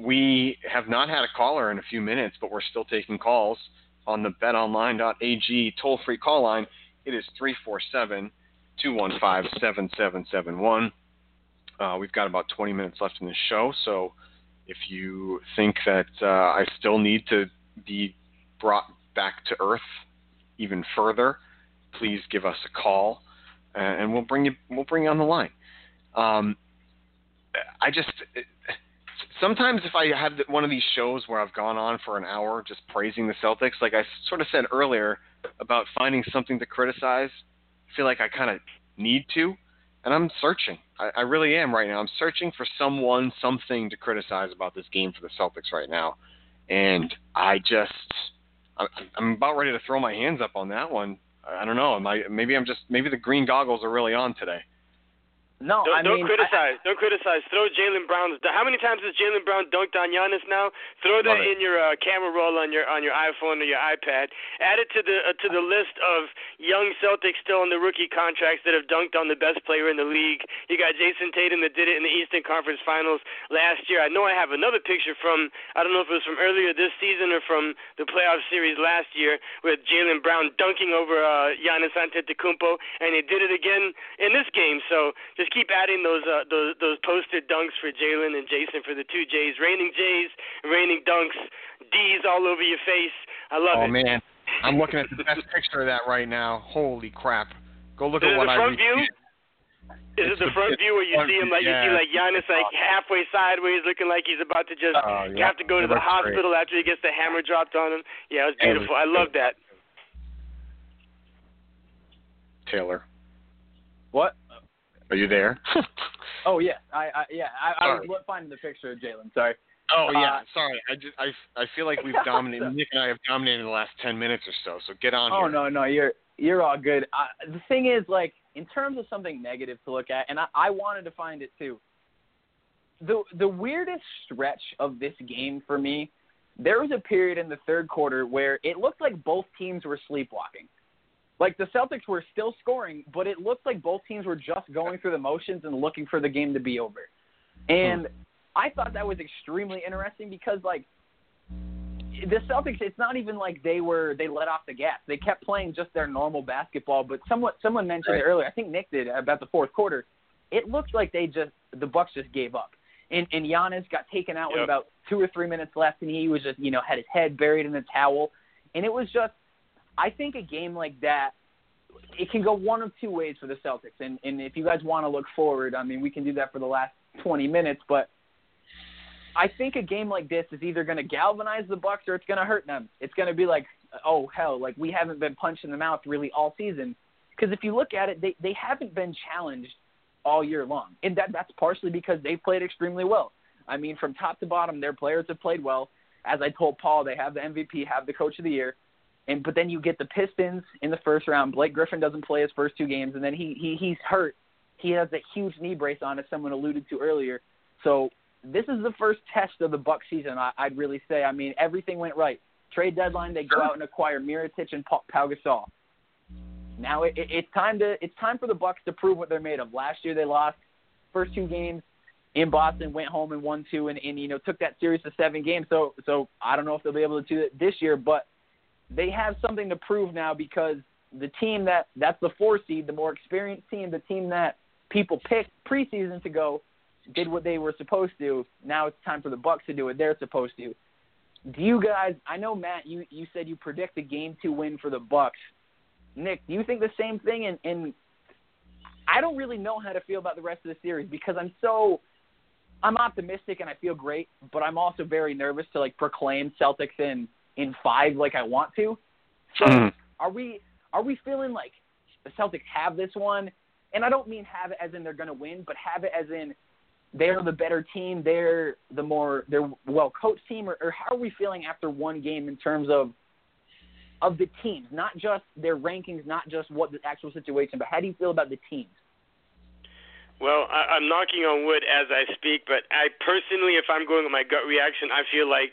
we have not had a caller in a few minutes, but we're still taking calls on the bet online dot a g toll-free call line. It is three four seven, two one five, seven seven seven one. Uh, we've got about twenty minutes left in the show, so if you think that uh, I still need to be brought back to earth even further, please give us a call, uh, and we'll bring you we'll bring you on the line. Um, I just sometimes if I have one of these shows where I've gone on for an hour just praising the Celtics, like I sort of said earlier about finding something to criticize, I feel like I kind of need to, and I'm searching. I, I really am right now. I'm searching for someone, something to criticize about this game for the Celtics right now, and I just I, I'm about ready to throw my hands up on that one. I don't know. Am I, maybe I'm just maybe the green goggles are really on today. No, don't, I don't mean, criticize. I, don't criticize. Throw Jaylen Brown's. How many times has Jaylen Brown dunked on Giannis now? Throw that in your uh, camera roll on your on your iPhone or your iPad. Add it to the uh, to the list of young Celtics still on the rookie contracts that have dunked on the best player in the league. You got Jason Tatum that did it in the Eastern Conference Finals last year. I know I have another picture from I don't know if it was from earlier this season or from the playoff series last year with Jaylen Brown dunking over uh, Giannis Antetokounmpo, and he did it again in this game. So just keep adding those uh, those those poster dunks for Jaylen and Jason for the two J's, reigning J's, reigning dunks, D's all over your face. I love oh, it. Oh man, I'm looking at the best picture of that right now. Holy crap! Go look the, at what the I front view. Is it the front view where you see him like yeah. you see like Giannis like halfway sideways, looking like he's about to just oh, yeah. have to go to the hospital great. after he gets the hammer dropped on him? Yeah, it was beautiful. I love that. Taylor, what? Are you there? oh yeah, I, I yeah I, I was finding the picture of Jalen. Sorry. Oh yeah, uh, sorry. I just I I feel like we've dominated. Nick and I have dominated the last ten minutes or so. So get on oh, here. Oh no no you're you're all good. Uh, the thing is, like, in terms of something negative to look at, and I, I wanted to find it too. The the weirdest stretch of this game for me, there was a period in the third quarter where it looked like both teams were sleepwalking. Like, the Celtics were still scoring, but it looked like both teams were just going through the motions and looking for the game to be over. And hmm. I thought that was extremely interesting because, like, the Celtics, it's not even like they were they let off the gas. They kept playing just their normal basketball, but somewhat someone mentioned right. it earlier. I think Nick did about the fourth quarter. It looked like they just the Bucks just gave up. And and Giannis got taken out yep. with about two or three minutes left, and he was just, you know, had his head buried in a towel. And it was just, I think a game like that, it can go one of two ways for the Celtics. And, and if you guys want to look forward, I mean, we can do that for the last twenty minutes. But I think a game like this is either going to galvanize the Bucks or it's going to hurt them. It's going to be like, oh, hell, like we haven't been punched in the mouth really all season. Because if you look at it, they, they haven't been challenged all year long. And that that's partially because they've played extremely well. I mean, from top to bottom, their players have played well. As I told Paul, they have the M V P, have the Coach of the Year. And but then you get the Pistons in the first round. Blake Griffin doesn't play his first two games, and then he, he he's hurt. He has a huge knee brace on, as someone alluded to earlier. So this is the first test of the Bucs season, I, I'd really say. I mean, everything went right. Trade deadline, they go out and acquire Mirotic and Pau Gasol. Now it, it, it's time to it's time for the Bucs to prove what they're made of. Last year they lost first two games in Boston, went home and won two, and, and you know took that series to seven games. So so I don't know if they'll be able to do it this year, but they have something to prove now because the team that that's the four seed, the more experienced team, the team that people picked preseason to go, did what they were supposed to. Now it's time for the Bucs to do what they're supposed to. Do you guys? I know, Matt, you, you said you predict a game two win for the Bucs. Nick, do you think the same thing? And, and I don't really know how to feel about the rest of the series because I'm so I'm optimistic and I feel great, but I'm also very nervous to like proclaim Celtics in. in five like I want to. So mm. are we are we feeling like the Celtics have this one? And I don't mean have it as in they're going to win, but have it as in they're the better team, they're the more they're well-coached team, or, or how are we feeling after one game in terms of of the teams, not just their rankings, not just what the actual situation, but how do you feel about the teams? Well, I, I'm knocking on wood as I speak, but I personally, if I'm going with my gut reaction, I feel like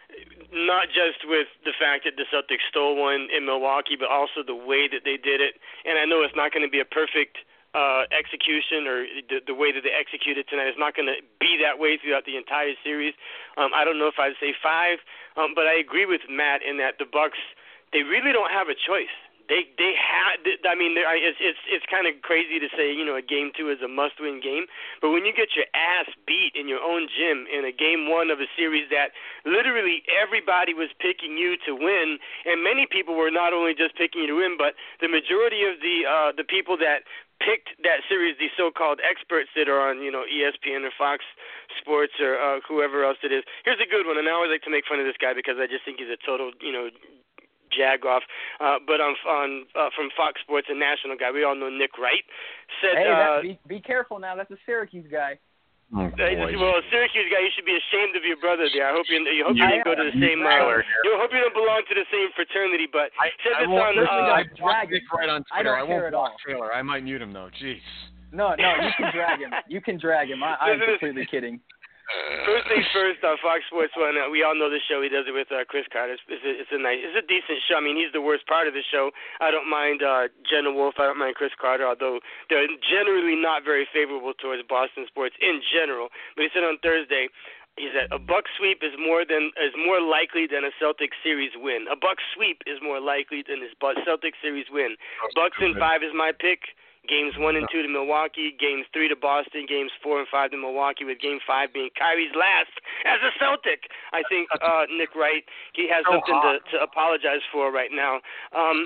not just with the fact that the Celtics stole one in Milwaukee, but also the way that they did it. And I know it's not going to be a perfect uh, execution, or the, the way that they executed tonight is not going to be that way throughout the entire series. Um, I don't know if I'd say five, um, but I agree with Matt in that the Bucks, they really don't have a choice. They they had. I mean, it's it's it's kind of crazy to say, you know, a game two is a must-win game, but when you get your ass beat in your own gym in a game one of a series that literally everybody was picking you to win, and many people were not only just picking you to win, but the majority of the uh, the people that picked that series, the so-called experts that are on, you know, E S P N or Fox Sports or uh, whoever else it is. Here's a good one, and I always like to make fun of this guy because I just think he's a total, you know, jag-off, uh, but on, on uh, from Fox Sports, a national guy. We all know Nick Wright. Said, hey, uh, be, be careful now. That's a Syracuse guy. Oh, well, a Syracuse guy, you should be ashamed of your brother there. I hope you, you hope you didn't go to the same. Uh, you hope you don't belong to the same fraternity. But I, said I this on. Uh, I blocked Nick Wright on Twitter. I, don't I won't care block Taylor. I might mute him though. Jeez. No, no, you can drag him. You can drag him. I, I'm completely kidding. First things first, on Fox Sports One, uh, we all know the show. He does it with uh, Chris Carter. It's, it's, a, it's a nice, it's a decent show. I mean, he's the worst part of the show. I don't mind uh, Jenna Wolf. I don't mind Chris Carter, although they're generally not very favorable towards Boston sports in general. But he said on Thursday, he said a Buck sweep is more than is more likely than a Celtics series win. A Buck sweep is more likely than a Celtics series win. Bucks in five is my pick. Games one and two to Milwaukee, games three to Boston, games four and five to Milwaukee, with game five being Kyrie's last as a Celtic. I think uh, Nick Wright, he has something to, to apologize for right now. Um,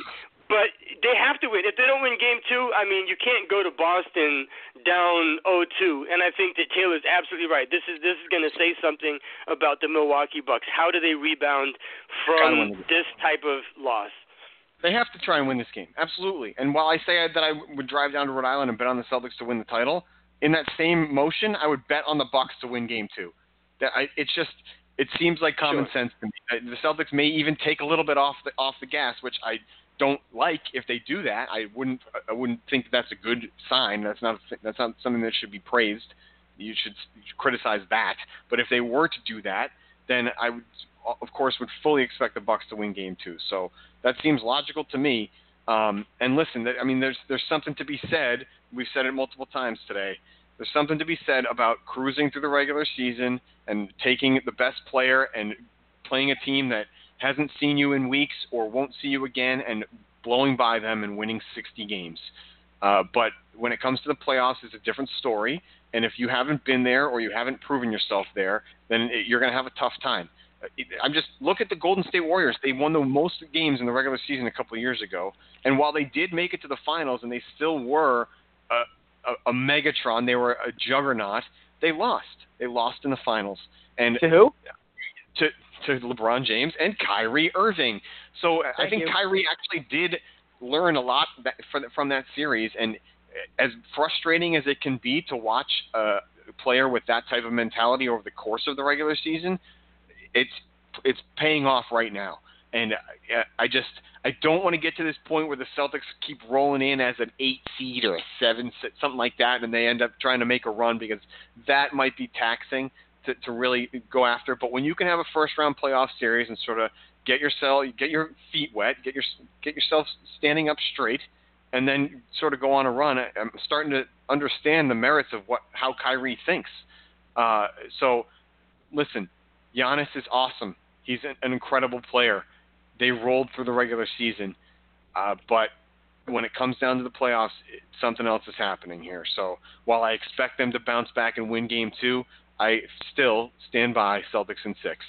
But they have to win. If they don't win game two, I mean, you can't go to Boston down oh two. And I think that Taylor's absolutely right. This is this is going to say something about the Milwaukee Bucks. How do they rebound from this type of loss? They have to try and win this game. Absolutely. And while I say that I would drive down to Rhode Island and bet on the Celtics to win the title, in that same motion, I would bet on the Bucks to win game two. That I, it's just it seems like common sure. sense to me. The Celtics may even take a little bit off the off the gas, which I don't like. If they do that, I wouldn't. I wouldn't think that's a good sign. That's not. That's not something that should be praised. You should, you should criticize that. But if they were to do that, then I would, of course, would fully expect the Bucks to win Game Two. So that seems logical to me. Um, and listen, I mean, there's there's something to be said. We've said it multiple times today. There's something to be said about cruising through the regular season and taking the best player and playing a team that hasn't seen you in weeks or won't see you again and blowing by them and winning sixty games. Uh, but when it comes to the playoffs, it's a different story. And if you haven't been there or you haven't proven yourself there, then it, you're going to have a tough time. I'm just look at the Golden State Warriors. They won the most games in the regular season a couple of years ago. And while they did make it to the finals and they still were a, a, a Megatron, they were a juggernaut, they lost. They lost in the finals. And to who? To to LeBron James and Kyrie Irving. So Thank I think you. Kyrie actually did learn a lot that, from that series. And as frustrating as it can be to watch a player with that type of mentality over the course of the regular season, it's it's paying off right now. And I just I don't want to get to this point where the Celtics keep rolling in as an eight seed or a seven seed, something like that, and they end up trying to make a run, because that might be taxing to, to really go after. But when you can have a first round playoff series and sort of get yourself get your feet wet, get your get yourself standing up straight, and then sort of go on a run, I'm starting to understand the merits of what how Kyrie thinks. Uh, so listen, Giannis is awesome. He's an, an incredible player. They rolled through the regular season, uh, but when it comes down to the playoffs, it, something else is happening here. So while I expect them to bounce back and win Game Two, I still stand by Celtics in six.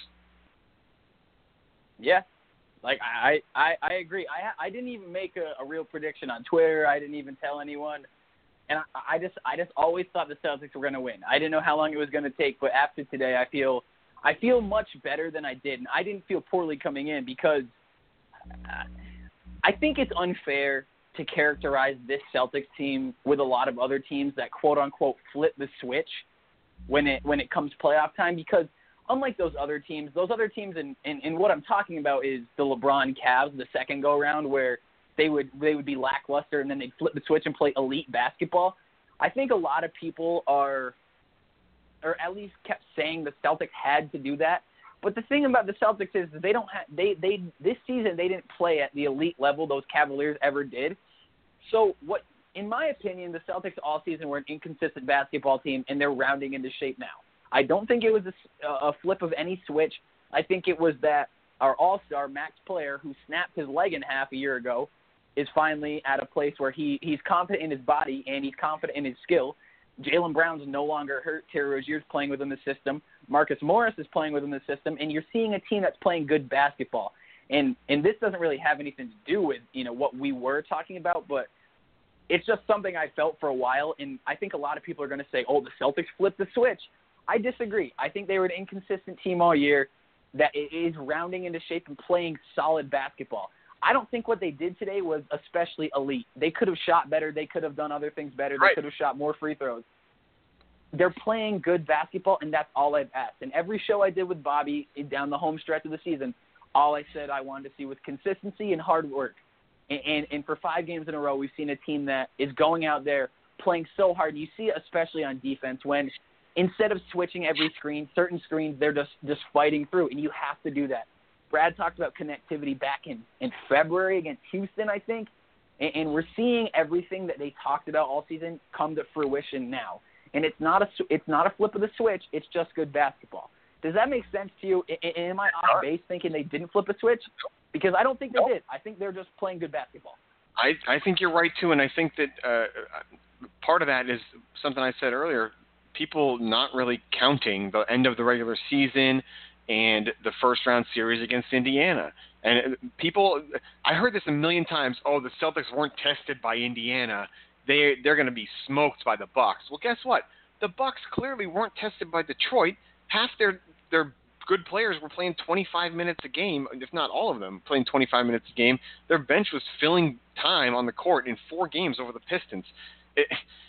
Yeah, like I, I, I agree. I, I didn't even make a, a real prediction on Twitter. I didn't even tell anyone, and I, I just, I just always thought the Celtics were going to win. I didn't know how long it was going to take, but after today, I feel. I feel much better than I did, and I didn't feel poorly coming in, because I think it's unfair to characterize this Celtics team with a lot of other teams that quote-unquote flip the switch when it when it comes playoff time, because unlike those other teams, those other teams, and, and, and what I'm talking about is the LeBron Cavs, the second go-around, where they would they would be lackluster and then they'd flip the switch and play elite basketball. I think a lot of people are – or at least kept saying the Celtics had to do that. But the thing about the Celtics is they don't have they they this season they didn't play at the elite level those Cavaliers ever did. So what, in my opinion, the Celtics all season were an inconsistent basketball team, and they're rounding into shape now. I don't think it was a, a flip of any switch. I think it was that our all-star max player who snapped his leg in half a year ago is finally at a place where he he's confident in his body and he's confident in his skill. Jaylen Brown's no longer hurt. Terry Rozier's playing within the system. Marcus Morris is playing within the system, and you're seeing a team that's playing good basketball. And and this doesn't really have anything to do with, you know, what we were talking about, but it's just something I felt for a while. And I think a lot of people are going to say, "Oh, the Celtics flipped the switch." I disagree. I think they were an inconsistent team all year that is rounding into shape and playing solid basketball. I don't think what they did today was especially elite. They could have shot better. They could have done other things better. They right. could have shot more free throws. They're playing good basketball, and that's all I've asked. And every show I did with Bobby down the home stretch of the season, all I said I wanted to see was consistency and hard work. And, and, and for five games in a row, we've seen a team that is going out there playing so hard. You see it especially on defense when instead of switching every screen, certain screens, they're just, just fighting through, and you have to do that. Brad talked about connectivity back in, in February against Houston, I think, and, and we're seeing everything that they talked about all season come to fruition now. And it's not a it's not a flip of the switch. It's just good basketball. Does that make sense to you? I, am I off base thinking they didn't flip a switch? Because I don't think they did. I think they're just playing good basketball. I, I think you're right, too, and I think that uh, part of that is something I said earlier, people not really counting the end of the regular season and the first round series against Indiana. And people, I heard this a million times. Oh, the Celtics weren't tested by Indiana. They they're going to be smoked by the Bucks. Well, guess what? The Bucks clearly weren't tested by Detroit. Half their their good players were playing twenty-five minutes a game, if not all of them playing twenty-five minutes a game. Their bench was filling time on the court in four games over the Pistons. It,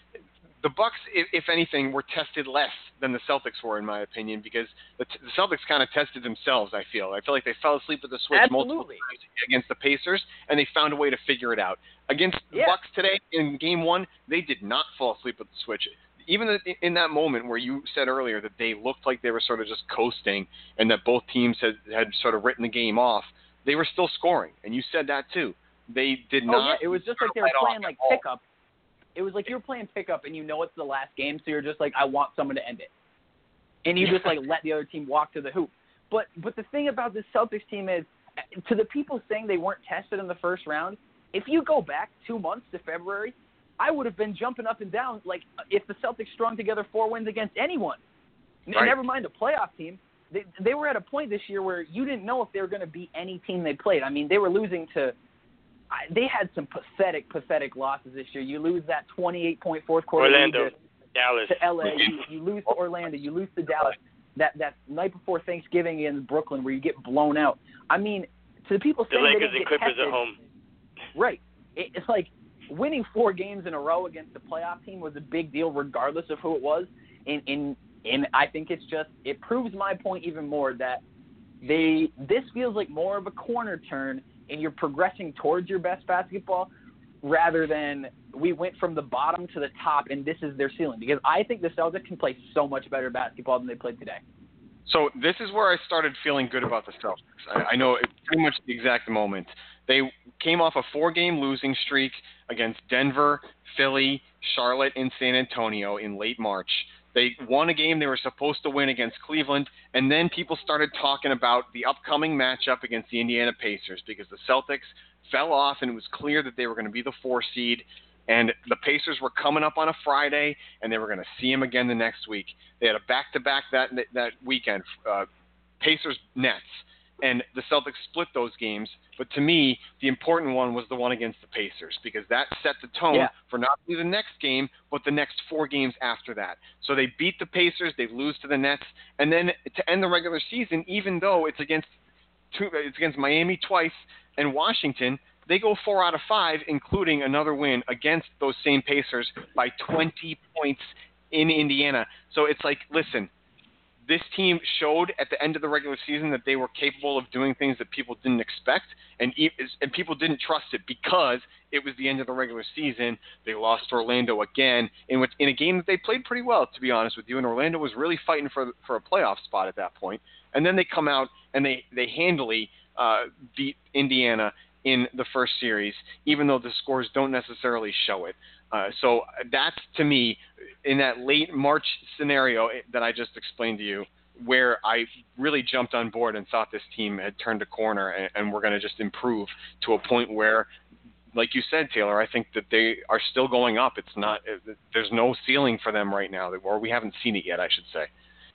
The Bucks, if, if anything, were tested less than the Celtics were, in my opinion, because the, the Celtics kind of tested themselves, I feel. I feel like they fell asleep at the switch Absolutely. multiple times against the Pacers, and they found a way to figure it out. Against the yeah. Bucks today, in Game one, they did not fall asleep at the switch. Even in that moment where you said earlier that they looked like they were sort of just coasting and that both teams had, had sort of written the game off, they were still scoring, and you said that too. They did oh, not. Yeah. It was just like they were playing like pickup. It was like you were playing pickup and you know it's the last game, so you're just like, I want someone to end it. And you just like let the other team walk to the hoop. But but the thing about this Celtics team is, to the people saying they weren't tested in the first round, if you go back two months to February, I would have been jumping up and down like if the Celtics strung together four wins against anyone. Right. Never mind a playoff team. They, they were at a point this year where you didn't know if they were going to beat any team they played. I mean, they were losing to – I, they had some pathetic, pathetic losses this year. You lose that twenty-eight point fourth quarter Orlando, lead to, Dallas. to L A. You, you lose to Orlando. You lose to Dallas. That that night before Thanksgiving in Brooklyn where you get blown out. I mean, to the people the saying Lakers they and didn't Clippers get tested, at home. Right. It, it's like winning four games in a row against the playoff team was a big deal regardless of who it was. And, and, and I think it's just – it proves my point even more that they this feels like more of a corner turn and you're progressing towards your best basketball rather than we went from the bottom to the top and this is their ceiling. Because I think the Celtics can play so much better basketball than they played today. So this is where I started feeling good about the Celtics. I, I know it's pretty much the exact moment. They came off a four-game losing streak against Denver, Philly, Charlotte, and San Antonio in late March. They won a game they were supposed to win against Cleveland, and then people started talking about the upcoming matchup against the Indiana Pacers because the Celtics fell off, and it was clear that they were going to be the four seed, and the Pacers were coming up on a Friday, and they were going to see them again the next week. They had a back-to-back that that weekend, uh, Pacers-Nets, and the Celtics split those games. But to me, the important one was the one against the Pacers because that set the tone yeah. for not only the next game, but the next four games after that. So they beat the Pacers, they lose to the Nets, and then to end the regular season, even though it's against two, it's against Miami twice and Washington, they go four out of five, including another win against those same Pacers by twenty points in Indiana. So it's like, listen, this team showed at the end of the regular season that they were capable of doing things that people didn't expect, and and people didn't trust it because it was the end of the regular season. They lost to Orlando again in which, in a game that they played pretty well, to be honest with you, and Orlando was really fighting for for a playoff spot at that point. And then they come out and they, they handily uh, beat Indiana in the first series, even though the scores don't necessarily show it. Uh, so that's, to me, in that late March scenario that I just explained to you, where I really jumped on board and thought this team had turned a corner and, and we're going to just improve to a point where, like you said, Taylor, I think that they are still going up. It's not, there's no ceiling for them right now, or we haven't seen it yet, I should say.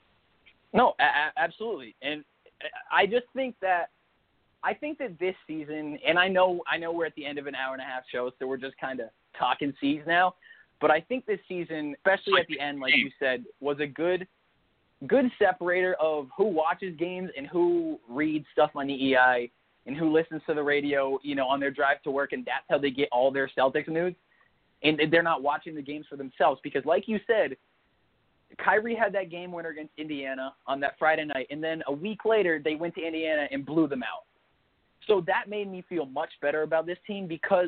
No, a- absolutely. And I just think that I think that this season, and I know I know we're at the end of an hour and a half show, so we're just kind of talking C's now, but I think this season, especially at the end, like you said, was a good good separator of who watches games and who reads stuff on the E I and who listens to the radio, you know, on their drive to work, and that's how they get all their Celtics news. And they're not watching the games for themselves because, like you said, Kyrie had that game winner against Indiana on that Friday night, and then a week later they went to Indiana and blew them out. So that made me feel much better about this team because,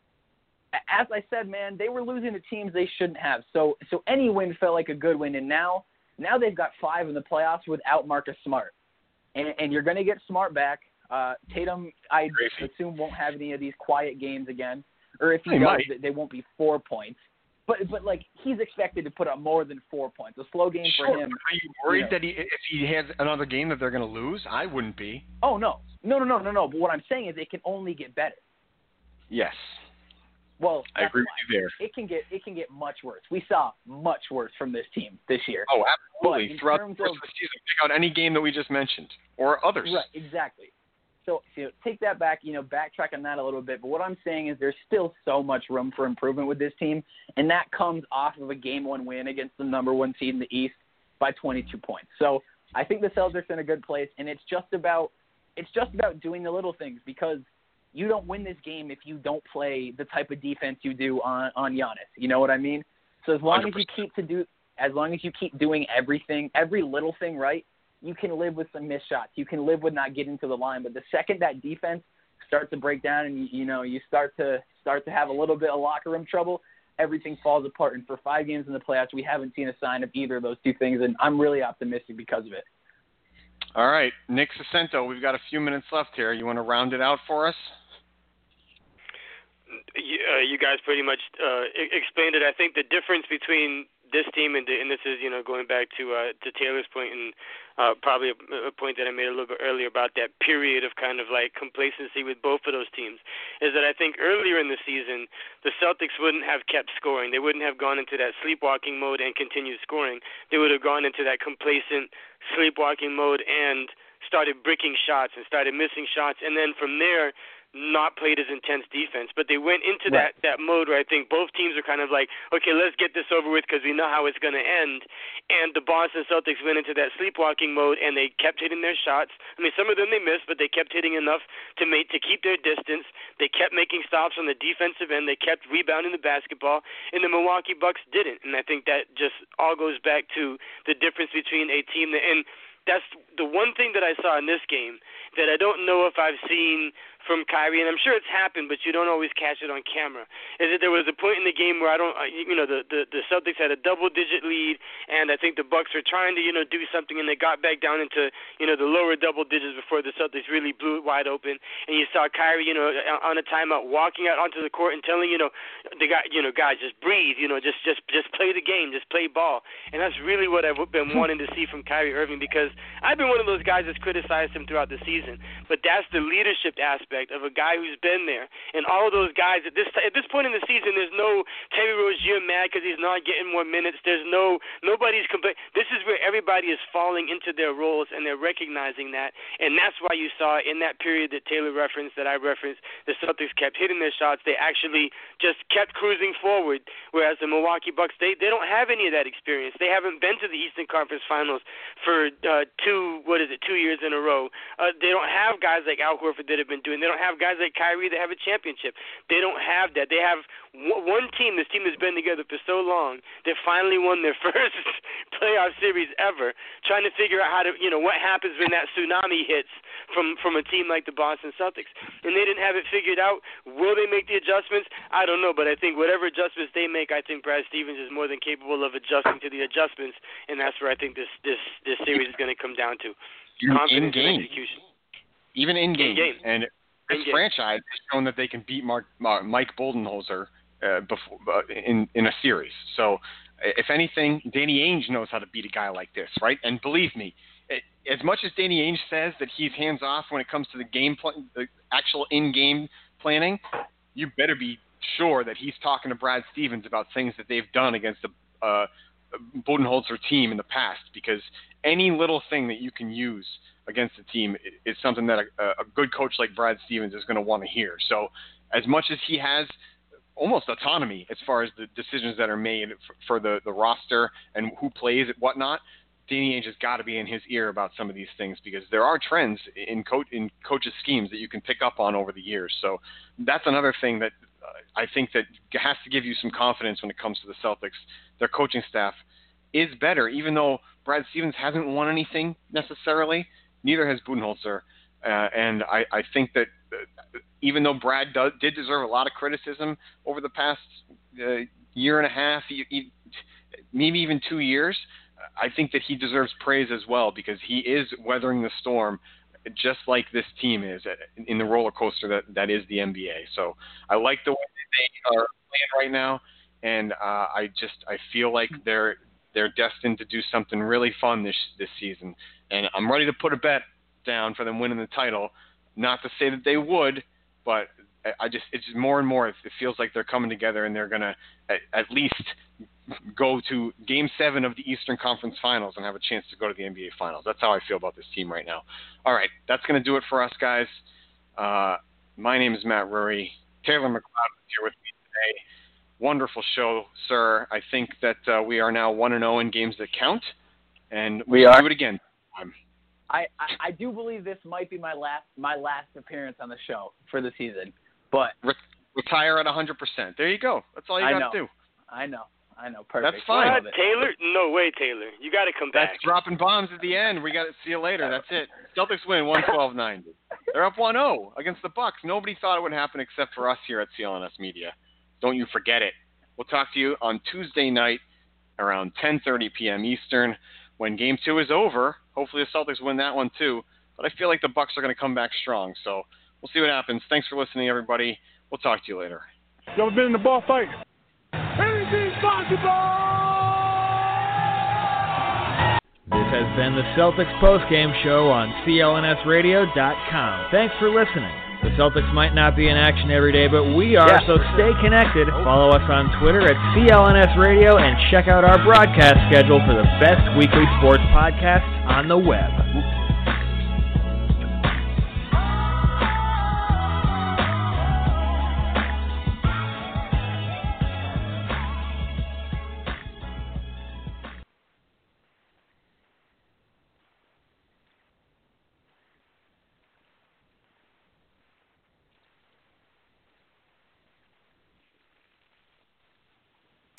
as I said, man, they were losing to teams they shouldn't have. So so any win felt like a good win, and now now they've got five in the playoffs without Marcus Smart. And, and you're going to get Smart back. Uh, Tatum, I assume, won't have any of these quiet games again. Or if he, he does, might. they won't be four points. But, but like, he's expected to put up more than four points. A slow game sure. for him. Are you worried you know. that he, if he has another game that they're going to lose? I wouldn't be. Oh, no. No, no, no, no, no. But what I'm saying is it can only get better. Yes. Well, I agree with you there. It can get it can get much worse. We saw much worse from this team this year. Oh, absolutely. Throughout the course of, of the season, pick out any game that we just mentioned or others. Right, exactly. So, you know, take that back, you know, backtrack on that a little bit. But what I'm saying is there's still so much room for improvement with this team, and that comes off of a game one win against the number one seed in the East by twenty-two points. So I think the Celtics are in a good place, and it's just about it's just about doing the little things, because you don't win this game if you don't play the type of defense you do on, on Giannis. You know what I mean? So as long one hundred percent. as you keep to do as long as you keep doing everything, every little thing right, you can live with some missed shots. You can live with not getting to the line. But the second that defense starts to break down and, you, you know, you start to start to have a little bit of locker room trouble, everything falls apart. And for five games in the playoffs, we haven't seen a sign of either of those two things. And I'm really optimistic because of it. All right. Nick Sacento, we've got a few minutes left here. You want to round it out for us? You, uh, you guys pretty much uh, explained it. I think the difference between this team, and, and this is, you know, going back to uh, to Taylor's point, and uh, probably a, a point that I made a little bit earlier about that period of kind of like complacency with both of those teams, is that I think earlier in the season, the Celtics wouldn't have kept scoring. They wouldn't have gone into that sleepwalking mode and continued scoring. They would have gone into that complacent sleepwalking mode and started bricking shots and started missing shots. And then from there, not played as intense defense, but they went into right. that, that mode where I think both teams are kind of like, okay, let's get this over with because we know how it's going to end. And the Boston Celtics went into that sleepwalking mode, and they kept hitting their shots. I mean, some of them they missed, but they kept hitting enough to make to keep their distance. They kept making stops on the defensive end. They kept rebounding the basketball, and the Milwaukee Bucks didn't. And I think that just all goes back to the difference between a team that, and that's the one thing that I saw in this game that I don't know if I've seen from Kyrie, and I'm sure it's happened, but you don't always catch it on camera, is that there was a point in the game where I don't, you know, the, the, the Celtics had a double-digit lead, and I think the Bucks were trying to, you know, do something, and they got back down into, you know, the lower double digits before the Celtics really blew it wide open, and you saw Kyrie, you know, on a timeout, walking out onto the court and telling, you know, the guy, you know, guys, just breathe, you know, just, just, just play the game, just play ball, and that's really what I've been wanting to see from Kyrie Irving, because I've been one of those guys that's criticized him throughout the season, but that's the leadership aspect of a guy who's been there. And all of those guys, at this at this point in the season, there's no Terry Rozier mad because he's not getting more minutes. There's no, nobody's complaining. This is where everybody is falling into their roles, and they're recognizing that. And that's why you saw in that period that Taylor referenced, that I referenced, the Celtics kept hitting their shots. They actually just kept cruising forward, whereas the Milwaukee Bucks, they, they don't have any of that experience. They haven't been to the Eastern Conference Finals for uh, two, what is it, two years in a row. Uh, they don't have guys like Al Horford that have been doing. They don't have guys like Kyrie that have a championship. They don't have that. They have one team, this team that's been together for so long, that finally won their first playoff series ever, trying to figure out how to, you know, what happens when that tsunami hits from, from a team like the Boston Celtics. And they didn't have it figured out. Will they make the adjustments? I don't know, but I think whatever adjustments they make, I think Brad Stevens is more than capable of adjusting to the adjustments, and that's where I think this, this, this series is going to come down to. Confidence and execution. Even in game. In game. And this in franchise has shown that they can beat Mark, uh, Mike Budenholzer uh, before uh, in in a series. So, if anything, Danny Ainge knows how to beat a guy like this, right? And believe me, it, as much as Danny Ainge says that he's hands off when it comes to the game, pl- the actual in-game planning, you better be sure that he's talking to Brad Stevens about things that they've done against the uh, Budenholzer team in the past, because any little thing that you can use against the team is something that a, a good coach like Brad Stevens is going to want to hear. So as much as he has almost autonomy as far as the decisions that are made for, for the, the roster and who plays and whatnot, Danny Ainge has got to be in his ear about some of these things, because there are trends in, co- in coaches' schemes that you can pick up on over the years. So that's another thing that uh, I think that has to give you some confidence when it comes to the Celtics. Their coaching staff is better, even though Brad Stevens hasn't won anything necessarily. Neither has Budenholzer, uh, and I, I think that uh, even though Brad do, did deserve a lot of criticism over the past uh, year and a half, he, he, maybe even two years, I think that he deserves praise as well, because he is weathering the storm just like this team is in the roller coaster that, that is the N B A. So I like the way that they are playing right now, and uh, I just I feel like they're they're destined to do something really fun this this season. And I'm ready to put a bet down for them winning the title. Not to say that they would, but I just it's just more and more it feels like they're coming together and they're gonna at, at least go to Game Seven of the Eastern Conference Finals and have a chance to go to the N B A Finals. That's how I feel about this team right now. All right, that's gonna do it for us, guys. Uh, my name is Matt Rury. Taylor McLeod is here with me today. Wonderful show, sir. I think that uh, we are now one and zero in games that count, and we, we are. Do it again. Um, I, I, I do believe this might be my last my last appearance on the show for the season, but re- retire at one hundred percent. There you go. That's all you got to do. I know. I know. Perfect. That's fine. What, Taylor? No way, Taylor. You got to come back. That's dropping bombs at the end. We got to see you later. That's it. Celtics win one twelve ninety. They're up one oh against the Bucks. Nobody thought it would happen except for us here at C L N S Media. Don't you forget it. We'll talk to you on Tuesday night around ten thirty p.m. Eastern when Game Two is over. Hopefully the Celtics win that one too. But I feel like the Bucks are going to come back strong. So we'll see what happens. Thanks for listening, everybody. We'll talk to you later. You ever been in the ball fight? Anything's possible! This has been the Celtics postgame show on C L N S radio dot com. Thanks for listening. The Celtics might not be in action every day, but we are, yeah. So stay connected. Follow us on Twitter at C L N S Radio and check out our broadcast schedule for the best weekly sports podcasts on the web.